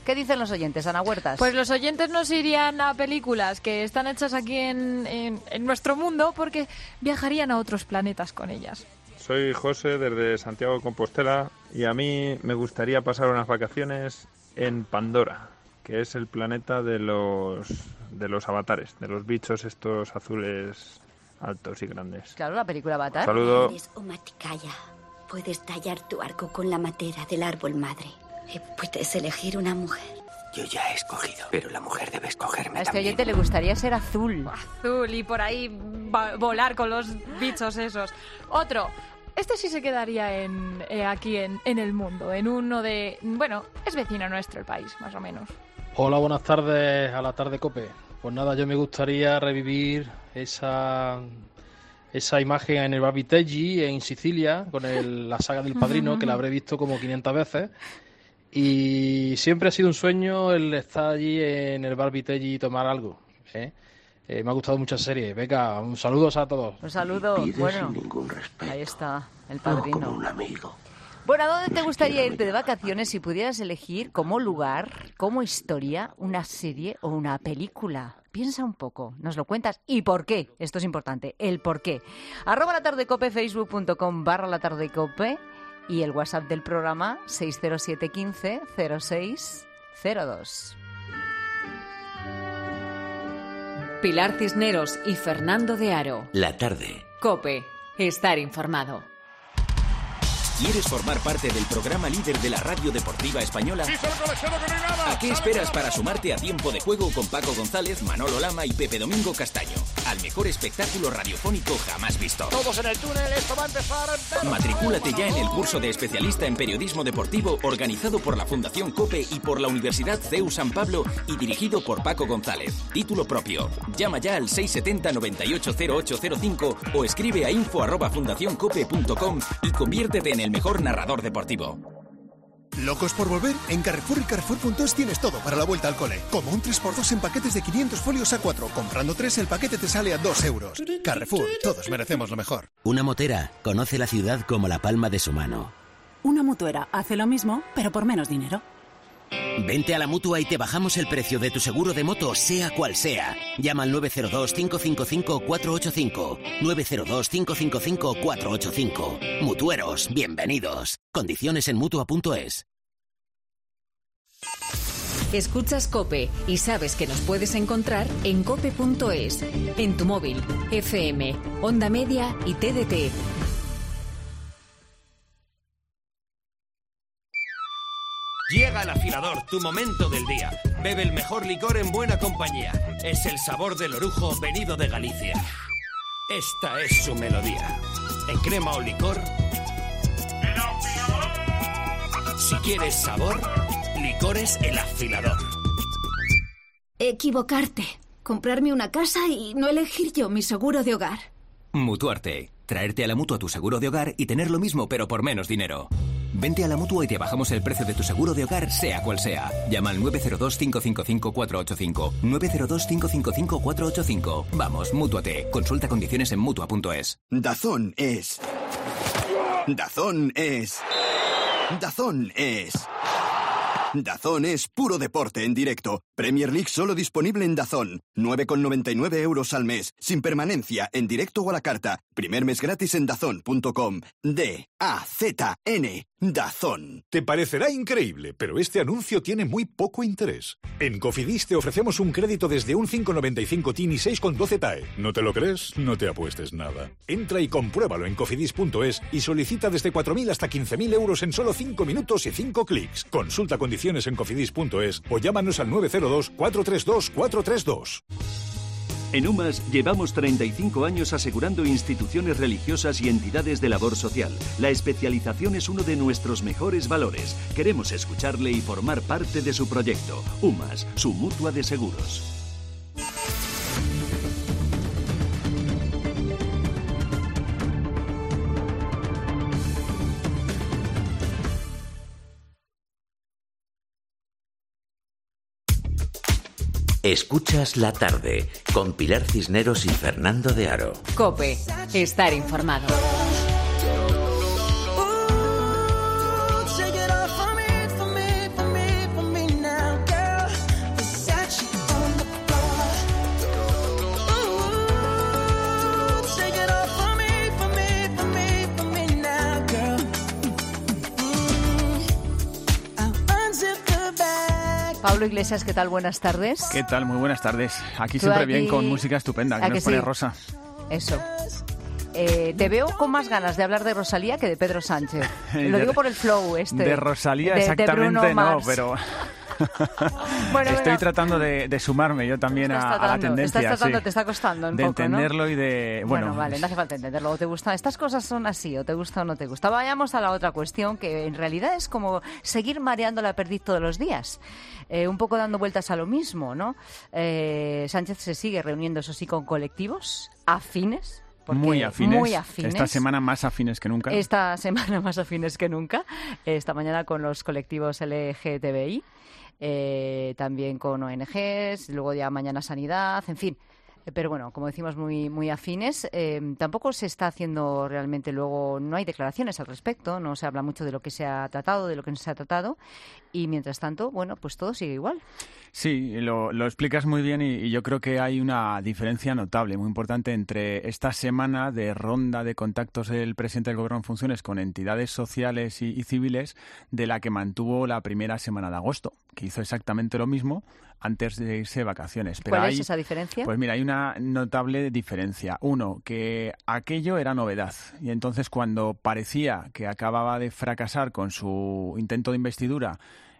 ¿Qué dicen los oyentes, Ana Huertas? Pues los oyentes nos irían a películas que están hechas aquí en, en, en nuestro mundo porque viajarían a otros planetas con ellas. Soy José desde Santiago de Compostela y a mí me gustaría pasar unas vacaciones en Pandora, que es el planeta de los de los avatares, de los bichos estos azules altos y grandes. Claro, la película Avatar. Saludo. Eres Omaticaya. Puedes tallar tu arco con la madera del árbol madre. Y puedes elegir una mujer. Yo ya he escogido, pero la mujer debe escogerme A este también. oyente le gustaría ser azul. Azul y por ahí va- volar con los bichos esos. Otro. Este sí se quedaría en, eh, aquí en, en el mundo, en uno de... Bueno, es vecino nuestro el país, más o menos. Hola, buenas tardes a la tarde Cope. Pues nada, yo me gustaría revivir esa esa imagen en el Barbitelli en Sicilia con el- la saga del Padrino, que la habré visto como quinientas veces. Y siempre ha sido un sueño el estar allí en el Barbitelli y tomar algo. ¿eh? Eh, me ha gustado mucho la serie. Venga, un saludo a todos. Un saludo. Bueno, ahí está, el padrino. Bueno, ¿a dónde te gustaría irte de vacaciones si pudieras elegir como lugar, como historia, una serie o una película? Piensa un poco, nos lo cuentas. ¿Y por qué? Esto es importante, el por qué. Arroba la tarde cope, facebook.com barra la tarde cope y el WhatsApp del programa seis cero siete uno cinco cero seis cero dos. Pilar Cisneros y Fernando de Aro. La tarde. COPE. Estar informado. ¿Quieres formar parte del programa líder de la radio deportiva española? ¿A qué esperas para sumarte a Tiempo de Juego con Paco González, Manolo Lama y Pepe Domingo Castaño? Al mejor espectáculo radiofónico jamás visto. Todos en el túnel, esto va a empezar. Matricúlate ya en el curso de especialista en periodismo deportivo organizado por la Fundación COPE y por la Universidad C E U San Pablo y dirigido por Paco González. Título propio. Llama ya al seis siete cero, nueve ocho cero ocho cero cinco o escribe a info arroba fundacioncope punto com y conviértete en el mejor narrador deportivo. ¿Locos por volver? En Carrefour y Carrefour punto es tienes todo para la vuelta al cole. Como un tres por dos en paquetes de quinientos folios a cuatro. Comprando tres, el paquete te sale a dos euros. Carrefour, todos merecemos lo mejor. Una motera conoce la ciudad como la palma de su mano. Una mutuera hace lo mismo, pero por menos dinero. Vente a la Mutua y te bajamos el precio de tu seguro de moto, sea cual sea. Llama al nueve cero dos, cinco cinco cinco, cuatro ocho cinco. nueve cero dos, cinco cinco cinco, cuatro ocho cinco. Mutueros, bienvenidos. Condiciones en Mutua punto es. Escuchas COPE y sabes que nos puedes encontrar en cope punto es, en tu móvil, F M, Onda Media y T D T. Llega al afilador, tu momento del día. Bebe el mejor licor en buena compañía. Es el sabor del orujo venido de Galicia. Esta es su melodía. En crema o licor. Si quieres sabor, licores El Afilador. Equivocarte. Comprarme una casa y no elegir yo mi seguro de hogar. Mutuarte. Traerte a la Mutua tu seguro de hogar y tener lo mismo pero por menos dinero. Vente a la Mutua y te bajamos el precio de tu seguro de hogar, sea cual sea. Llama al nueve cero dos, cinco cinco cinco, cuatro ocho cinco. nueve cero dos, cinco cinco cinco, cuatro ocho cinco. Vamos, Mútuate. Consulta condiciones en Mutua punto es. Dazón es... Dazón es... Dazón es... Dazón es puro deporte en directo. Premier League solo disponible en Dazón. nueve con noventa y nueve euros al mes. Sin permanencia, en directo o a la carta. Primer mes gratis en dazón punto com. D A Z N. Dazón. Te parecerá increíble, pero este anuncio tiene muy poco interés. En Cofidis te ofrecemos un crédito desde un cinco coma noventa y cinco T I N y seis coma doce T A E. ¿No te lo crees? No te apuestes nada. Entra y compruébalo en cofidis punto es y solicita desde cuatro mil hasta quince mil euros en solo cinco minutos y cinco clics. Consulta condiciones en cofidis punto es o llámanos al nueve cero dos, cuatro tres dos, cuatro tres dos. En UMAS llevamos treinta y cinco años asegurando instituciones religiosas y entidades de labor social. La especialización es uno de nuestros mejores valores. Queremos escucharle y formar parte de su proyecto. UMAS, su mutua de seguros. Escuchas la tarde con Pilar Cisneros y Fernando de Aro. COPE. Estar informado. Pablo Iglesias, ¿qué tal? Buenas tardes. ¿Qué tal? Muy buenas tardes. Aquí Tú siempre aquí... bien con música estupenda, que ¿A nos que pone sí? Rosa. Eso. Eh, te veo con más ganas de hablar de Rosalía que de Pedro Sánchez. Lo digo por el flow este. De Rosalía de, exactamente de Bruno no, Mars. pero... Bueno, Estoy bueno. tratando de, de sumarme yo también a, Estás a la tratando, tendencia. estás tratando, sí. te está costando un de poco, entenderlo ¿no? y de... Bueno, Bueno, vale, no hace falta entenderlo. O te gusta. Estas cosas son así, o te gusta o no te gusta. Vayamos a la otra cuestión, que en realidad es como seguir mareando la perdiz todos los días. Eh, un poco dando vueltas a lo mismo, ¿no? Eh, Sánchez se sigue reuniendo, eso sí, con colectivos afines. Muy afines. Muy afines. Esta semana más afines que nunca. Esta semana más afines que nunca. Esta mañana con los colectivos L G T B I. Eh, también con O N Ges, luego ya mañana sanidad, en fin. Pero bueno, como decimos, muy muy afines. Eh, tampoco se está haciendo realmente luego, no hay declaraciones al respecto, no se habla mucho de lo que se ha tratado, de lo que no se ha tratado, y mientras tanto, bueno, pues todo sigue igual. Sí, lo, lo explicas muy bien y, y yo creo que hay una diferencia notable, muy importante, entre esta semana de ronda de contactos del presidente del Gobierno en funciones con entidades sociales y, y civiles de la que mantuvo la primera semana de agosto, que hizo exactamente lo mismo antes de irse de vacaciones. Pero ¿Cuál hay, es esa diferencia? Pues mira, hay una notable diferencia. Uno, que aquello era novedad y entonces cuando parecía que acababa de fracasar con su intento de investidura,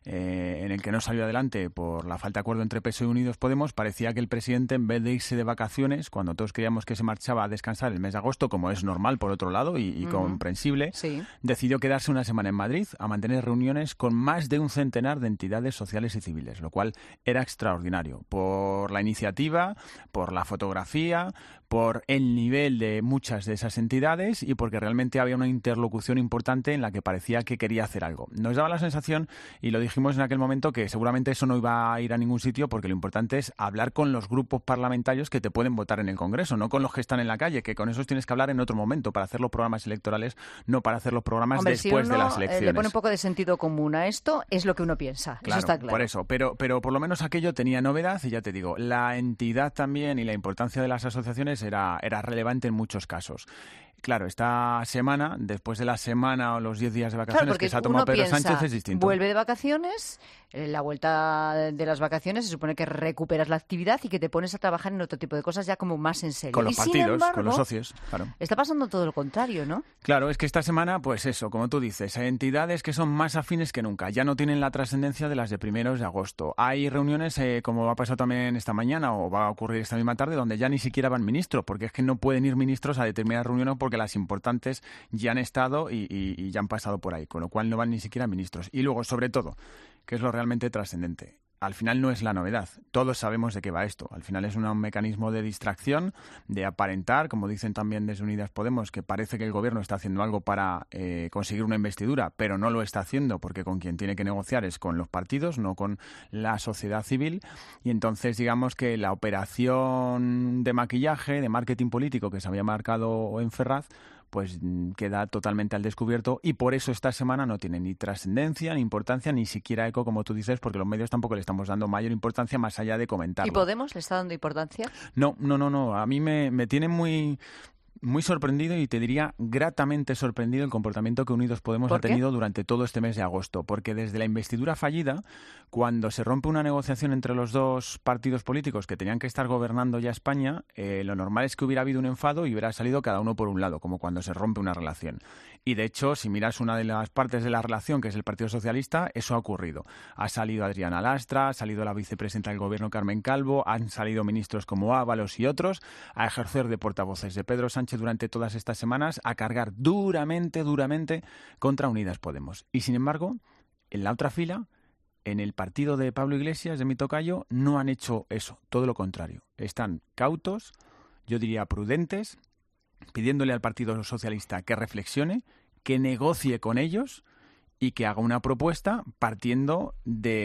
Eh, en el que no salió adelante por la falta de acuerdo entre P S O E y Unidos Podemos, parecía que el presidente, en vez de irse de vacaciones, cuando todos creíamos que se marchaba a descansar el mes de agosto, como es normal por otro lado y, y uh-huh. comprensible, sí. decidió quedarse una semana en Madrid a mantener reuniones con más de un centenar de entidades sociales y civiles, lo cual era extraordinario, por la iniciativa, por la fotografía, por el nivel de muchas de esas entidades y porque realmente había una interlocución importante en la que parecía que quería hacer algo. Nos daba la sensación, y lo dijimos en aquel momento, que seguramente eso no iba a ir a ningún sitio porque lo importante es hablar con los grupos parlamentarios que te pueden votar en el Congreso, no con los que están en la calle, que con esos tienes que hablar en otro momento para hacer los programas electorales, no para hacer los programas Hombre, después si uno, de las eh, elecciones. le pone un poco de sentido común a esto, es lo que uno piensa, claro, eso está claro. Por eso, pero, pero por lo menos aquello tenía novedad y ya te digo, la entidad también y la importancia de las asociaciones era, era relevante en muchos casos. Claro, esta semana, después de la semana o los diez días de vacaciones claro, que se ha tomado Pedro piensa, Sánchez, es distinto. Vuelve de vacaciones, en la vuelta de las vacaciones se supone que recuperas la actividad y que te pones a trabajar en otro tipo de cosas ya como más en serio. Con los y partidos, sin embargo, con los socios, claro. Está pasando todo lo contrario, ¿no? Claro, es que esta semana, pues eso, como tú dices, hay entidades que son más afines que nunca, ya no tienen la trascendencia de las de primeros de agosto. Hay reuniones, eh, como ha pasado también esta mañana o va a ocurrir esta misma tarde, donde ya ni siquiera van ministros, porque es que no pueden ir ministros a determinadas reuniones porque las importantes ya han estado y, y, y ya han pasado por ahí, con lo cual no van ni siquiera ministros. Y luego, sobre todo, que es lo realmente trascendente, al final no es la novedad, todos sabemos de qué va esto, al final es un mecanismo de distracción, de aparentar, como dicen también desde Unidas Podemos, que parece que el gobierno está haciendo algo para eh, conseguir una investidura, pero no lo está haciendo porque con quien tiene que negociar es con los partidos, no con la sociedad civil, y entonces digamos que la operación de maquillaje, de marketing político que se había marcado en Ferraz, pues queda totalmente al descubierto y por eso esta semana no tiene ni trascendencia, ni importancia, ni siquiera eco, como tú dices, porque los medios tampoco le estamos dando mayor importancia más allá de comentarlo. ¿Y Podemos le está dando importancia? No, no, no, no. A mí me, me tiene muy... Muy sorprendido y te diría gratamente sorprendido el comportamiento que Unidos Podemos ha tenido durante todo este mes de agosto, porque desde la investidura fallida, cuando se rompe una negociación entre los dos partidos políticos que tenían que estar gobernando ya España, eh, lo normal es que hubiera habido un enfado y hubiera salido cada uno por un lado, como cuando se rompe una relación. Y de hecho, si miras una de las partes de la relación, que es el Partido Socialista, eso ha ocurrido. Ha salido Adriana Lastra, ha salido la vicepresidenta del Gobierno Carmen Calvo, han salido ministros como Ábalos y otros a ejercer de portavoces de Pedro Sánchez durante todas estas semanas, a cargar duramente, duramente contra Unidas Podemos. Y sin embargo, en la otra fila, en el partido de Pablo Iglesias, de mi tocayo, no han hecho eso, todo lo contrario. Están cautos, yo diría prudentes, pidiéndole al Partido Socialista que reflexione, que negocie con ellos y que haga una propuesta partiendo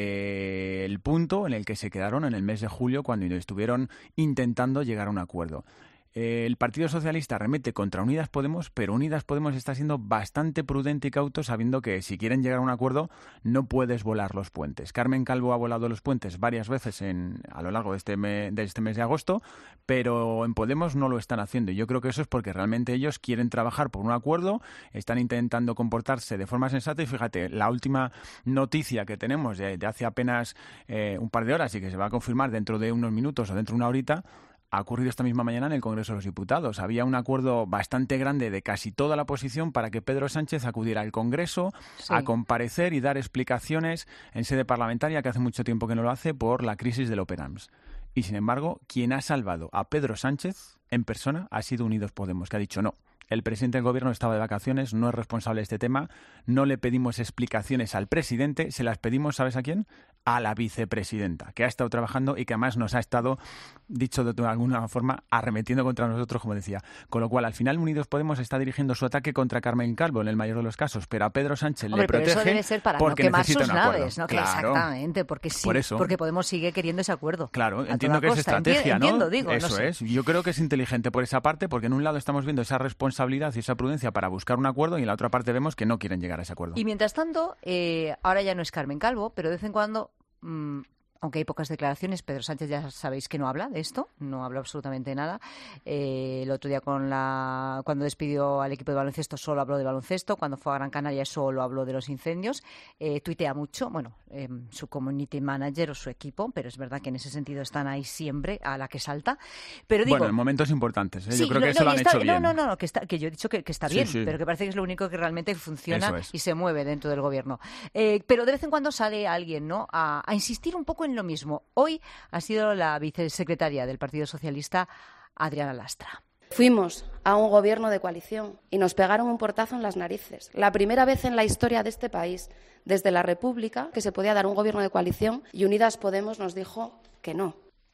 del punto en el que se quedaron en el mes de julio cuando estuvieron intentando llegar a un acuerdo. eh, el Partido Socialista arremete contra Unidas Podemos, pero Unidas Podemos está siendo bastante prudente y cauto, sabiendo que si quieren llegar a un acuerdo no puedes volar los puentes. Carmen Calvo ha volado los puentes varias veces en, a lo largo de este, me, de este mes de agosto, pero en Podemos no lo están haciendo. Y yo creo que eso es porque realmente ellos quieren trabajar por un acuerdo, están intentando comportarse de forma sensata. Y fíjate, la última noticia que tenemos de, de hace apenas eh, un par de horas y que se va a confirmar dentro de unos minutos o dentro de una horita, ha ocurrido esta misma mañana en el Congreso de los Diputados. Había un acuerdo bastante grande de casi toda la oposición para que Pedro Sánchez acudiera al Congreso sí. a comparecer y dar explicaciones en sede parlamentaria, que hace mucho tiempo que no lo hace, por la crisis del Open Arms. Y sin embargo, quien ha salvado a Pedro Sánchez en persona ha sido Unidos Podemos, que ha dicho no. El presidente del gobierno estaba de vacaciones, no es responsable de este tema, no le pedimos explicaciones al presidente, se las pedimos, ¿sabes a quién? A la vicepresidenta, que ha estado trabajando y que además nos ha estado, dicho de alguna forma, arremetiendo contra nosotros, como decía. Con lo cual, al final, Unidos Podemos está dirigiendo su ataque contra Carmen Calvo, en el mayor de los casos, pero a Pedro Sánchez Hombre, le protege pero eso debe ser para porque no quemar necesita sus un acuerdo. naves, ¿no? Claro. Exactamente, porque sí, Por eso. porque Podemos sigue queriendo ese acuerdo. Claro, entiendo que costa. es estrategia, Enti- ¿no? Entiendo, digo, eso no sé. es. Yo creo que es inteligente por esa parte, porque en un lado estamos viendo esa responsabilidad y esa prudencia para buscar un acuerdo y en la otra parte vemos que no quieren llegar a ese acuerdo. Y mientras tanto, eh, ahora ya no es Carmen Calvo, pero de vez en cuando, mmm, aunque hay pocas declaraciones, Pedro Sánchez ya sabéis que no habla de esto, no habla absolutamente nada. Eh, el otro día con la cuando despidió al equipo de baloncesto solo habló de baloncesto, cuando fue a Gran Canaria solo habló de los incendios, eh, tuitea mucho, bueno, eh, su community manager o su equipo, pero es verdad que en ese sentido están ahí siempre a la que salta. Pero digo, bueno, en momentos importantes, ¿eh? Sí, yo creo no, que eso no, lo han está, hecho bien. No, no, no, que, está, que yo he dicho que, que está Sí, bien, sí. pero que parece que es lo único que realmente funciona Eso es. y se mueve dentro del gobierno. Eh, pero de vez en cuando sale alguien, ¿no?, a, a insistir un poco en lo mismo. Hoy ha sido la vicesecretaria del Partido Socialista, Adriana Lastra. Fuimos a un gobierno de coalición y nos pegaron un portazo en las narices. La primera vez en la historia de este país, desde la República, que se podía dar un gobierno de coalición y Unidas Podemos nos dijo que no.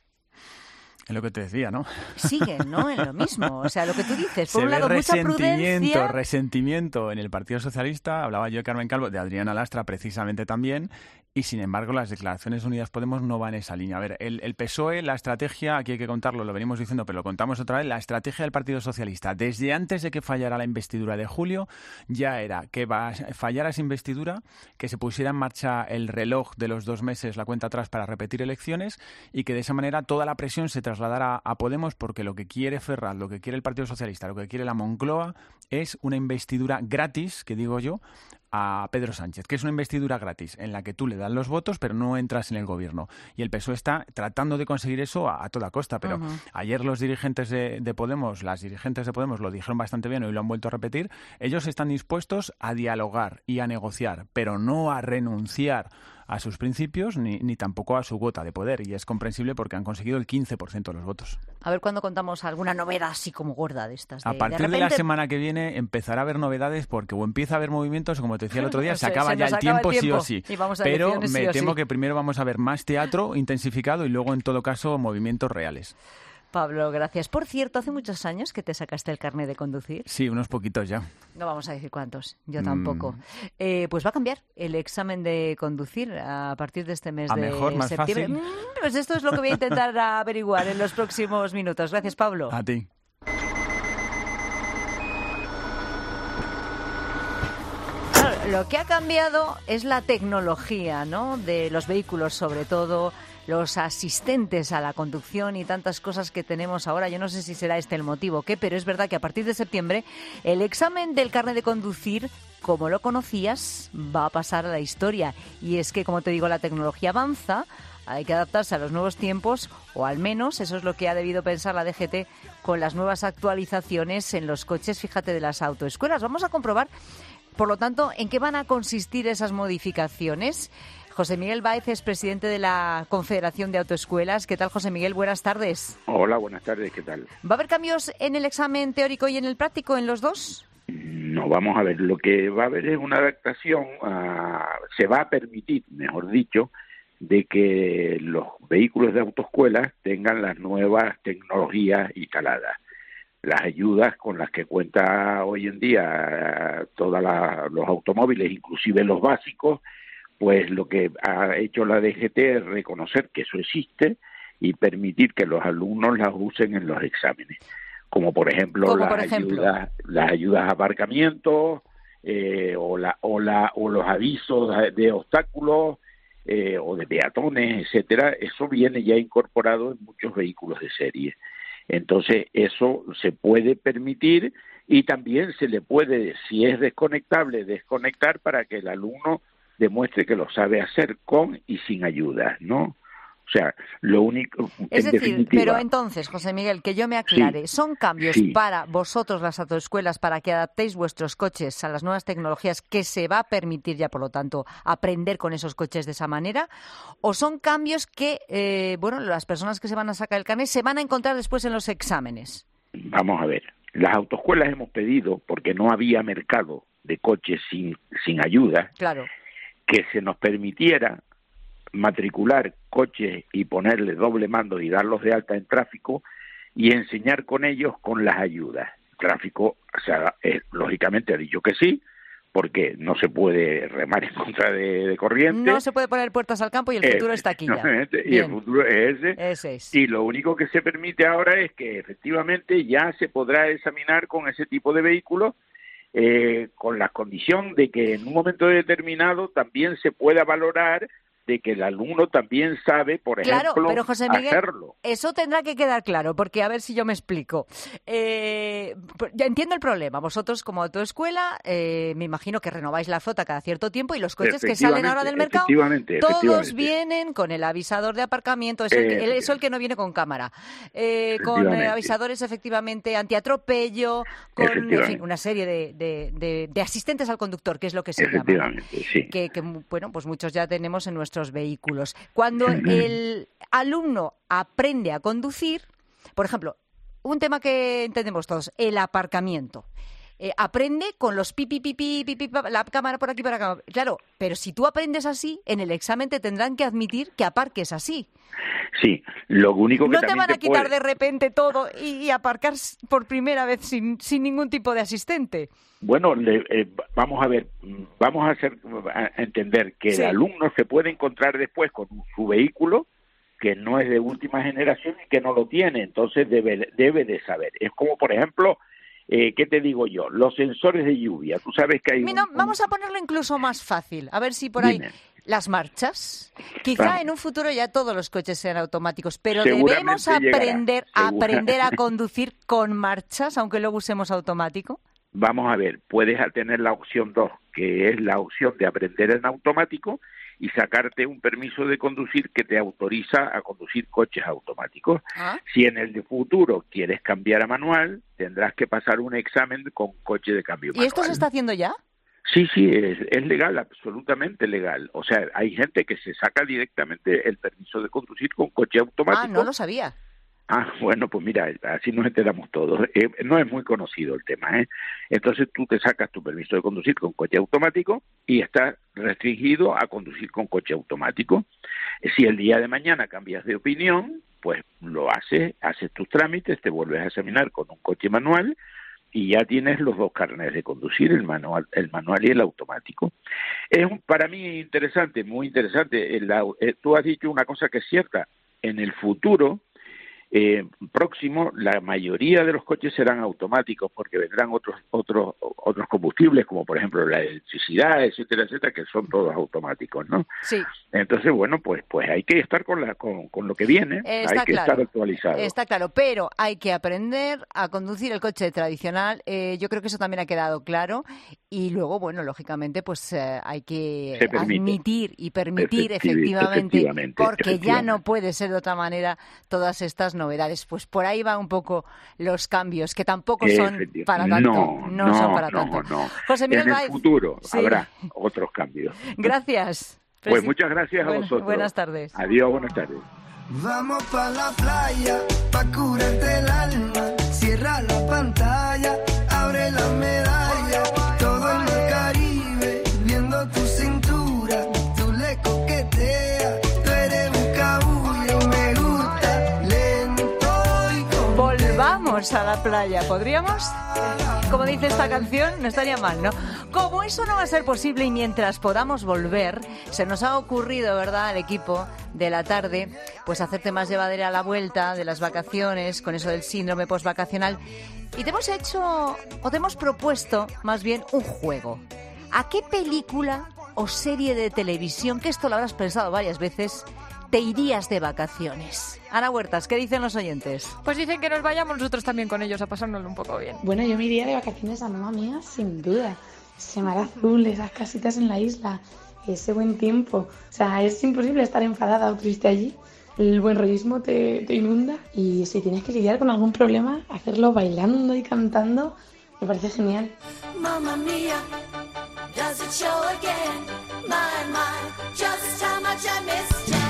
Es lo que te decía, ¿no? Siguen, ¿no?, en lo mismo. O sea, lo que tú dices, por Se un lado, ve mucha resentimiento, prudencia. resentimiento en el Partido Socialista. Hablaba yo de Carmen Calvo, de Adriana Lastra precisamente también. Y sin embargo, las declaraciones de Unidas Podemos no van en esa línea. A ver, el, el P S O E, la estrategia, aquí hay que contarlo, lo venimos diciendo, pero lo contamos otra vez, la estrategia del Partido Socialista, desde antes de que fallara la investidura de julio, ya era que va a fallar esa investidura, que se pusiera en marcha el reloj de los dos meses, la cuenta atrás para repetir elecciones, y que de esa manera toda la presión se trasladara a Podemos, porque lo que quiere Ferraz, lo que quiere el Partido Socialista, lo que quiere la Moncloa, es una investidura gratis, que digo yo, a Pedro Sánchez, que es una investidura gratis en la que tú le das los votos pero no entras en el gobierno. Y el P S O E está tratando de conseguir eso a, a toda costa, pero uh-huh. ayer los dirigentes de, de Podemos, las dirigentes de Podemos lo dijeron bastante bien, hoy lo han vuelto a repetir, ellos están dispuestos a dialogar y a negociar, pero no a renunciar a sus principios ni, ni tampoco a su cuota de poder, y es comprensible porque han conseguido el quince por ciento de los votos. A ver cuándo contamos alguna novedad así como gorda de estas. De, a partir de, repente... de la semana que viene empezará a haber novedades, porque o empieza a haber movimientos, como te decía el otro día, se, se acaba se ya el tiempo, el tiempo sí o sí. Pero me sí temo sí. que primero vamos a ver más teatro intensificado y luego en todo caso movimientos reales. Pablo, gracias. Por cierto, ¿hace muchos años que te sacaste el carnet de conducir? Sí, unos poquitos ya. No vamos a decir cuántos, yo tampoco. Mm. Eh, pues va a cambiar el examen de conducir a partir de este mes ¿A de mejor, más septiembre. Fácil? Mm, pues esto es lo que voy a intentar averiguar en los próximos minutos. Gracias, Pablo. A ti. Lo que ha cambiado es la tecnología, ¿no?, de los vehículos, sobre todo los asistentes a la conducción y tantas cosas que tenemos ahora. Yo no sé si será este el motivo o qué, pero es verdad que a partir de septiembre el examen del carnet de conducir, como lo conocías, va a pasar a la historia. Y es que, como te digo, la tecnología avanza, hay que adaptarse a los nuevos tiempos, o al menos eso es lo que ha debido pensar la D G T con las nuevas actualizaciones en los coches, fíjate, de las autoescuelas. Vamos a comprobar, por lo tanto, en qué van a consistir esas modificaciones. José Miguel Báez es presidente de la Confederación de Autoescuelas. ¿Qué tal, José Miguel? Buenas tardes. Hola, buenas tardes. ¿Qué tal? ¿Va a haber cambios en el examen teórico y en el práctico, en los dos? No, vamos a ver. Lo que va a haber es una adaptación. A, se va a permitir, mejor dicho, de que los vehículos de autoescuelas tengan las nuevas tecnologías instaladas. Las ayudas con las que cuenta hoy en día todos los automóviles, inclusive los básicos, pues lo que ha hecho la D G T es reconocer que eso existe y permitir que los alumnos las usen en los exámenes. como por ejemplo, como las, por ejemplo? Ayudas, las ayudas a aparcamiento eh, o, la, o, la, o los avisos de obstáculos eh, o de peatones, etcétera. Eso viene ya incorporado en muchos vehículos de serie. Entonces, eso se puede permitir y también se le puede, si es desconectable, desconectar para que el alumno demuestre que lo sabe hacer con y sin ayuda, ¿no? O sea, lo único... Es en decir, definitiva, pero entonces, José Miguel, que yo me aclare, sí, ¿son cambios sí. para vosotros, las autoescuelas, para que adaptéis vuestros coches a las nuevas tecnologías, que se va a permitir ya, por lo tanto, aprender con esos coches de esa manera? ¿O son cambios que, eh, bueno, las personas que se van a sacar el carnet se van a encontrar después en los exámenes? Vamos a ver, las autoescuelas hemos pedido, porque no había mercado de coches sin, sin ayuda, claro, que se nos permitiera matricular coches y ponerle doble mando y darlos de alta en tráfico y enseñar con ellos con las ayudas. Tráfico, o sea, eh, lógicamente ha dicho que sí, porque no se puede remar en contra de, de corriente. No se puede poner puertas al campo y el futuro está aquí ya. Y el futuro es ese. Ese es. Y lo único que se permite ahora es que efectivamente ya se podrá examinar con ese tipo de vehículos eh, con la condición de que en un momento determinado también se pueda valorar de que el alumno también sabe, por claro, ejemplo, pero José Miguel, hacerlo. Eso tendrá que quedar claro, porque a ver si yo me explico. Eh, ya entiendo el problema. Vosotros, como autoescuela, eh, me imagino que renováis la flota cada cierto tiempo y los coches que salen ahora del mercado, efectivamente, todos efectivamente. vienen con el avisador de aparcamiento, es el, que, el, es el que no viene con cámara, eh, con eh, avisadores efectivamente antiatropello, con en fin, una serie de, de, de, de asistentes al conductor, que es lo que se llama. Sí. Que, que, bueno, pues muchos ya tenemos en nuestro vehículos. Cuando el alumno aprende a conducir, por ejemplo, un tema que entendemos todos, el aparcamiento. Eh, aprende con los pipi, pipi, pipi, pipi, la cámara por aquí, por acá. Claro, pero si tú aprendes así, en el examen te tendrán que admitir que aparques así. Sí, lo único que no te van a te quitar puede... de repente todo y, y aparcar por primera vez sin, sin ningún tipo de asistente. Bueno, le, eh, vamos a ver, vamos a, hacer, a entender que sí. El alumno se puede encontrar después con su vehículo que no es de última generación y que no lo tiene, entonces debe, debe de saber. Es como, por ejemplo, eh, ¿qué te digo yo? Los sensores de lluvia. Tú sabes que hay... Mira, un, vamos a ponerlo incluso más fácil, a ver si por Dime. ahí... Las marchas. Quizá vamos. En un futuro ya todos los coches sean automáticos, pero debemos aprender a aprender a conducir con marchas, aunque luego usemos automático. Vamos a ver, puedes tener la opción dos, que es la opción de aprender en automático y sacarte un permiso de conducir que te autoriza a conducir coches automáticos. ¿Ah? Si en el de futuro quieres cambiar a manual, tendrás que pasar un examen con coche de cambio manual. ¿Y esto se está haciendo ya? Sí, sí, es, es legal, absolutamente legal. O sea, hay gente que se saca directamente el permiso de conducir con coche automático. Ah, no lo sabía. Ah, bueno, pues mira, así nos enteramos todos. Eh, no es muy conocido el tema, ¿eh? Entonces tú te sacas tu permiso de conducir con coche automático y estás restringido a conducir con coche automático. Si el día de mañana cambias de opinión, pues lo haces, haces tus trámites, te vuelves a examinar con un coche manual y ya tienes los dos carnets de conducir, el manual, el manual y el automático. Es un, para mí interesante, muy interesante. El, eh, tú has dicho una cosa que es cierta. En el futuro eh, próximo, la mayoría de los coches serán automáticos porque vendrán otros otros otros combustibles, como por ejemplo la electricidad, etcétera, etcétera, que son todos automáticos, ¿no? Sí. Entonces, bueno, pues pues hay que estar con la con, con lo que viene, Está hay que claro. estar actualizado. Está claro, pero hay que aprender a conducir el coche tradicional. Eh, yo creo que eso también ha quedado claro. Y luego, bueno, lógicamente, pues eh, hay que admitir y permitir efectivamente, efectivamente porque efectivamente. ya no puede ser de otra manera todas estas novedades. Pues por ahí van un poco los cambios, que tampoco son para tanto. No, no, no son para no, tanto. No. José Miguel en el Báez, futuro sí. habrá otros cambios. Gracias. Pues Presi- muchas gracias a bueno, vosotros. Buenas tardes. Adiós, buenas tardes. Vamos pa' la playa, pa' curarte el alma. Cierra la pantalla, abre la medalla. Todo en el Caribe, viendo tu cintura. Tú le coqueteas, tú eres un cabullo. Me gusta lento y con... Volvamos a la playa, ¿podríamos? Como dice esta canción, no estaría mal, ¿no? como eso no va a ser posible y mientras podamos volver, se nos ha ocurrido, ¿verdad?, al equipo de la tarde, pues hacerte más llevadera la vuelta de las vacaciones, con eso del síndrome postvacacional. Y te hemos hecho, o te hemos propuesto, más bien, un juego. ¿A qué película o serie de televisión, que esto lo habrás pensado varias veces, te irías de vacaciones? Ana Huertas, ¿qué dicen los oyentes? Pues dicen que nos vayamos nosotros también con ellos a pasárnoslo un poco bien. Bueno, yo me iría de vacaciones a Mamma Mía, sin duda. Ese mar azul, esas casitas en la isla, ese buen tiempo. O sea, es imposible estar enfadada o triste allí. El buen rollismo te, te inunda y si tienes que lidiar con algún problema, hacerlo bailando y cantando me parece genial. Mamma mía, does it show again? My, my, just how much I missed you.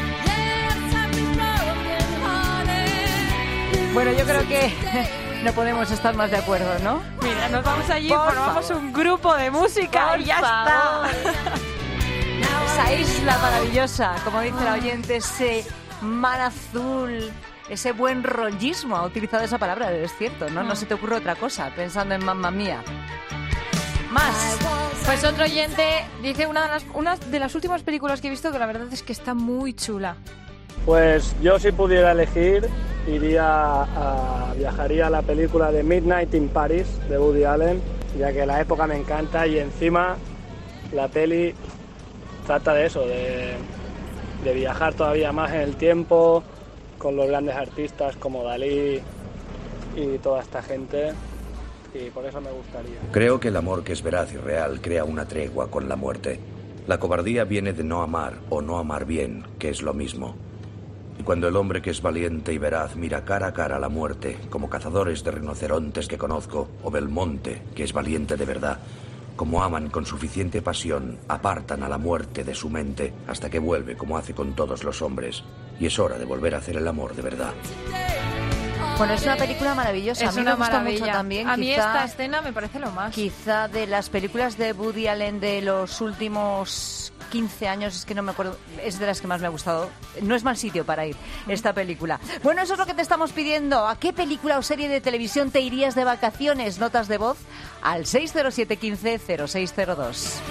Bueno, yo creo que no podemos estar más de acuerdo, ¿no? Mira, nos vamos allí, Por formamos favor. un grupo de música Por y ya favor. está. Esa isla maravillosa, como dice la oyente, ese mar azul, ese buen rollismo. Ha utilizado esa palabra, es cierto, ¿no? No se te ocurre otra cosa pensando en Mamma Mía. Más. Pues otro oyente dice una de las, una de las últimas películas que he visto que la verdad es que está muy chula. Pues yo si pudiera elegir iría a, viajaría a la película de Midnight in Paris de Woody Allen, ya que la época me encanta y encima la peli trata de eso, de, de viajar todavía más en el tiempo con los grandes artistas como Dalí y toda esta gente, y por eso me gustaría. Creo que el amor que es veraz y real crea una tregua con la muerte. La cobardía viene de no amar o no amar bien, que es lo mismo. Y cuando el hombre que es valiente y veraz mira cara a cara a la muerte, como cazadores de rinocerontes que conozco, o Belmonte, que es valiente de verdad, como aman con suficiente pasión, apartan a la muerte de su mente hasta que vuelve como hace con todos los hombres. Y es hora de volver a hacer el amor de verdad. Bueno, es una película maravillosa. Es a mí una me gusta maravilla. mucho también. A mí quizá, esta escena me parece lo más. Quizá de las películas de Woody Allen de los últimos quince años, es que no me acuerdo, es de las que más me ha gustado. No es mal sitio para ir esta película. Bueno, eso es lo que te estamos pidiendo. ¿A qué película o serie de televisión te irías de vacaciones? Notas de voz al seis cero siete uno cinco cero seis cero dos.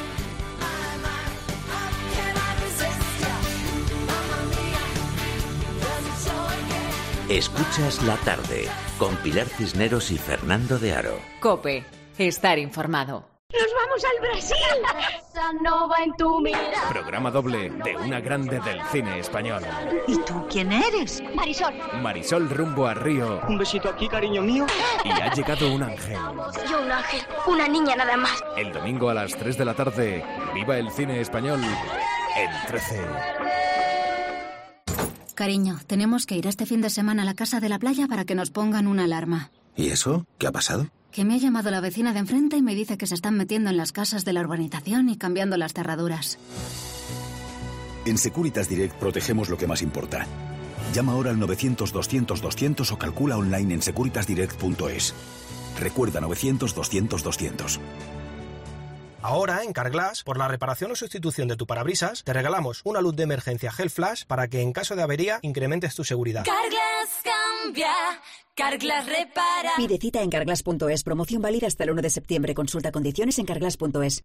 Escuchas La Tarde con Pilar Cisneros y Fernando de Aro. COPE. Estar informado. ¡Nos vamos al Brasil! Esa nova en tu mirada. Programa doble de una grande del cine español. ¿Y tú quién eres? Marisol. Marisol rumbo a Río. Un besito aquí, cariño mío. Y ha llegado un ángel. Yo un ángel, una niña nada más. El domingo a las tres de la tarde, viva el cine español en trece. Cariño, tenemos que ir este fin de semana a la casa de la playa para que nos pongan una alarma. ¿Y eso? ¿Qué ha pasado? Que me ha llamado la vecina de enfrente y me dice que se están metiendo en las casas de la urbanización y cambiando las cerraduras. En Securitas Direct protegemos lo que más importa. Llama ahora al novecientos doscientos doscientos o calcula online en securitas direct punto es. Recuerda novecientos doscientos doscientos. Ahora, en Carglass, por la reparación o sustitución de tu parabrisas, te regalamos una luz de emergencia Gel Flash para que en caso de avería incrementes tu seguridad. Carglass cambia, Carglass repara. Pide cita en carglass punto es. Promoción válida hasta el uno de septiembre. Consulta condiciones en carglass punto es.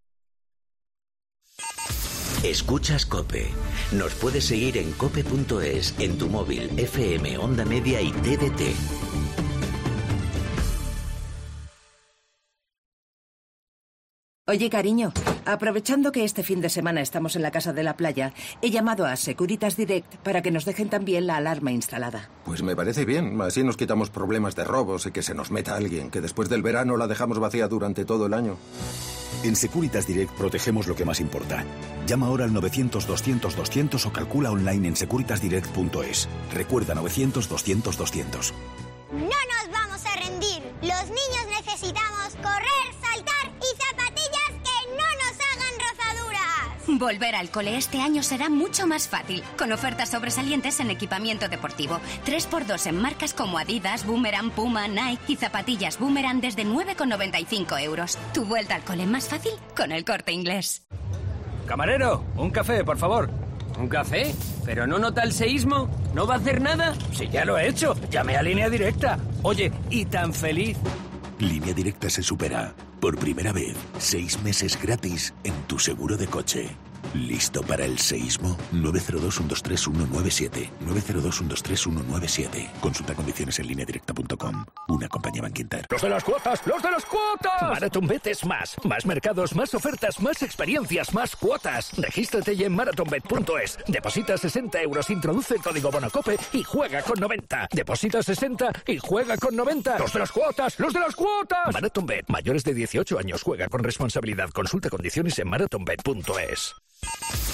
Escuchas COPE. Nos puedes seguir en cope punto es, en tu móvil, F M, Onda Media y T D T. Oye, cariño, aprovechando que este fin de semana estamos en la casa de la playa, he llamado a Securitas Direct para que nos dejen también la alarma instalada. Pues me parece bien. Así nos quitamos problemas de robos y que se nos meta alguien, que después del verano la dejamos vacía durante todo el año. En Securitas Direct protegemos lo que más importa. Llama ahora al novecientos doscientos doscientos o calcula online en securitas direct punto es. Recuerda novecientos doscientos doscientos. No nos vamos a rendir. Los niños necesitamos correr, saltar y zapatillas que no nos hagan rozaduras. Volver al cole este año será mucho más fácil, con ofertas sobresalientes en equipamiento deportivo. tres por dos en marcas como Adidas, Boomerang, Puma, Nike y zapatillas Boomerang desde nueve con noventa y cinco euros. Tu vuelta al cole más fácil con El Corte Inglés. Camarero, un café, por favor. ¿Un café? ¿Pero no nota el seísmo? ¿No va a hacer nada? Sí, ya lo he hecho. Llamé a Línea Directa. Oye, y tan feliz. Línea Directa se supera. Por primera vez, seis meses gratis en tu seguro de coche. ¿Listo para el seísmo? nueve cero dos, uno dos tres, uno nueve siete. nueve cero dos, uno dos tres, uno nueve siete. Consulta condiciones en línea directa punto com. Una compañía Bankinter. ¡Los de las cuotas! ¡Los de las cuotas! MarathonBet es más. Más mercados, más ofertas, más experiencias, más cuotas. Regístrate ya en marathonbet punto es. Deposita sesenta euros, introduce el código BONOCOPE y juega con noventa. Deposita sesenta y juega con noventa. ¡Los de las cuotas! ¡Los de las cuotas! MarathonBet. Mayores de dieciocho años. Juega con responsabilidad. Consulta condiciones en marathonbet punto es.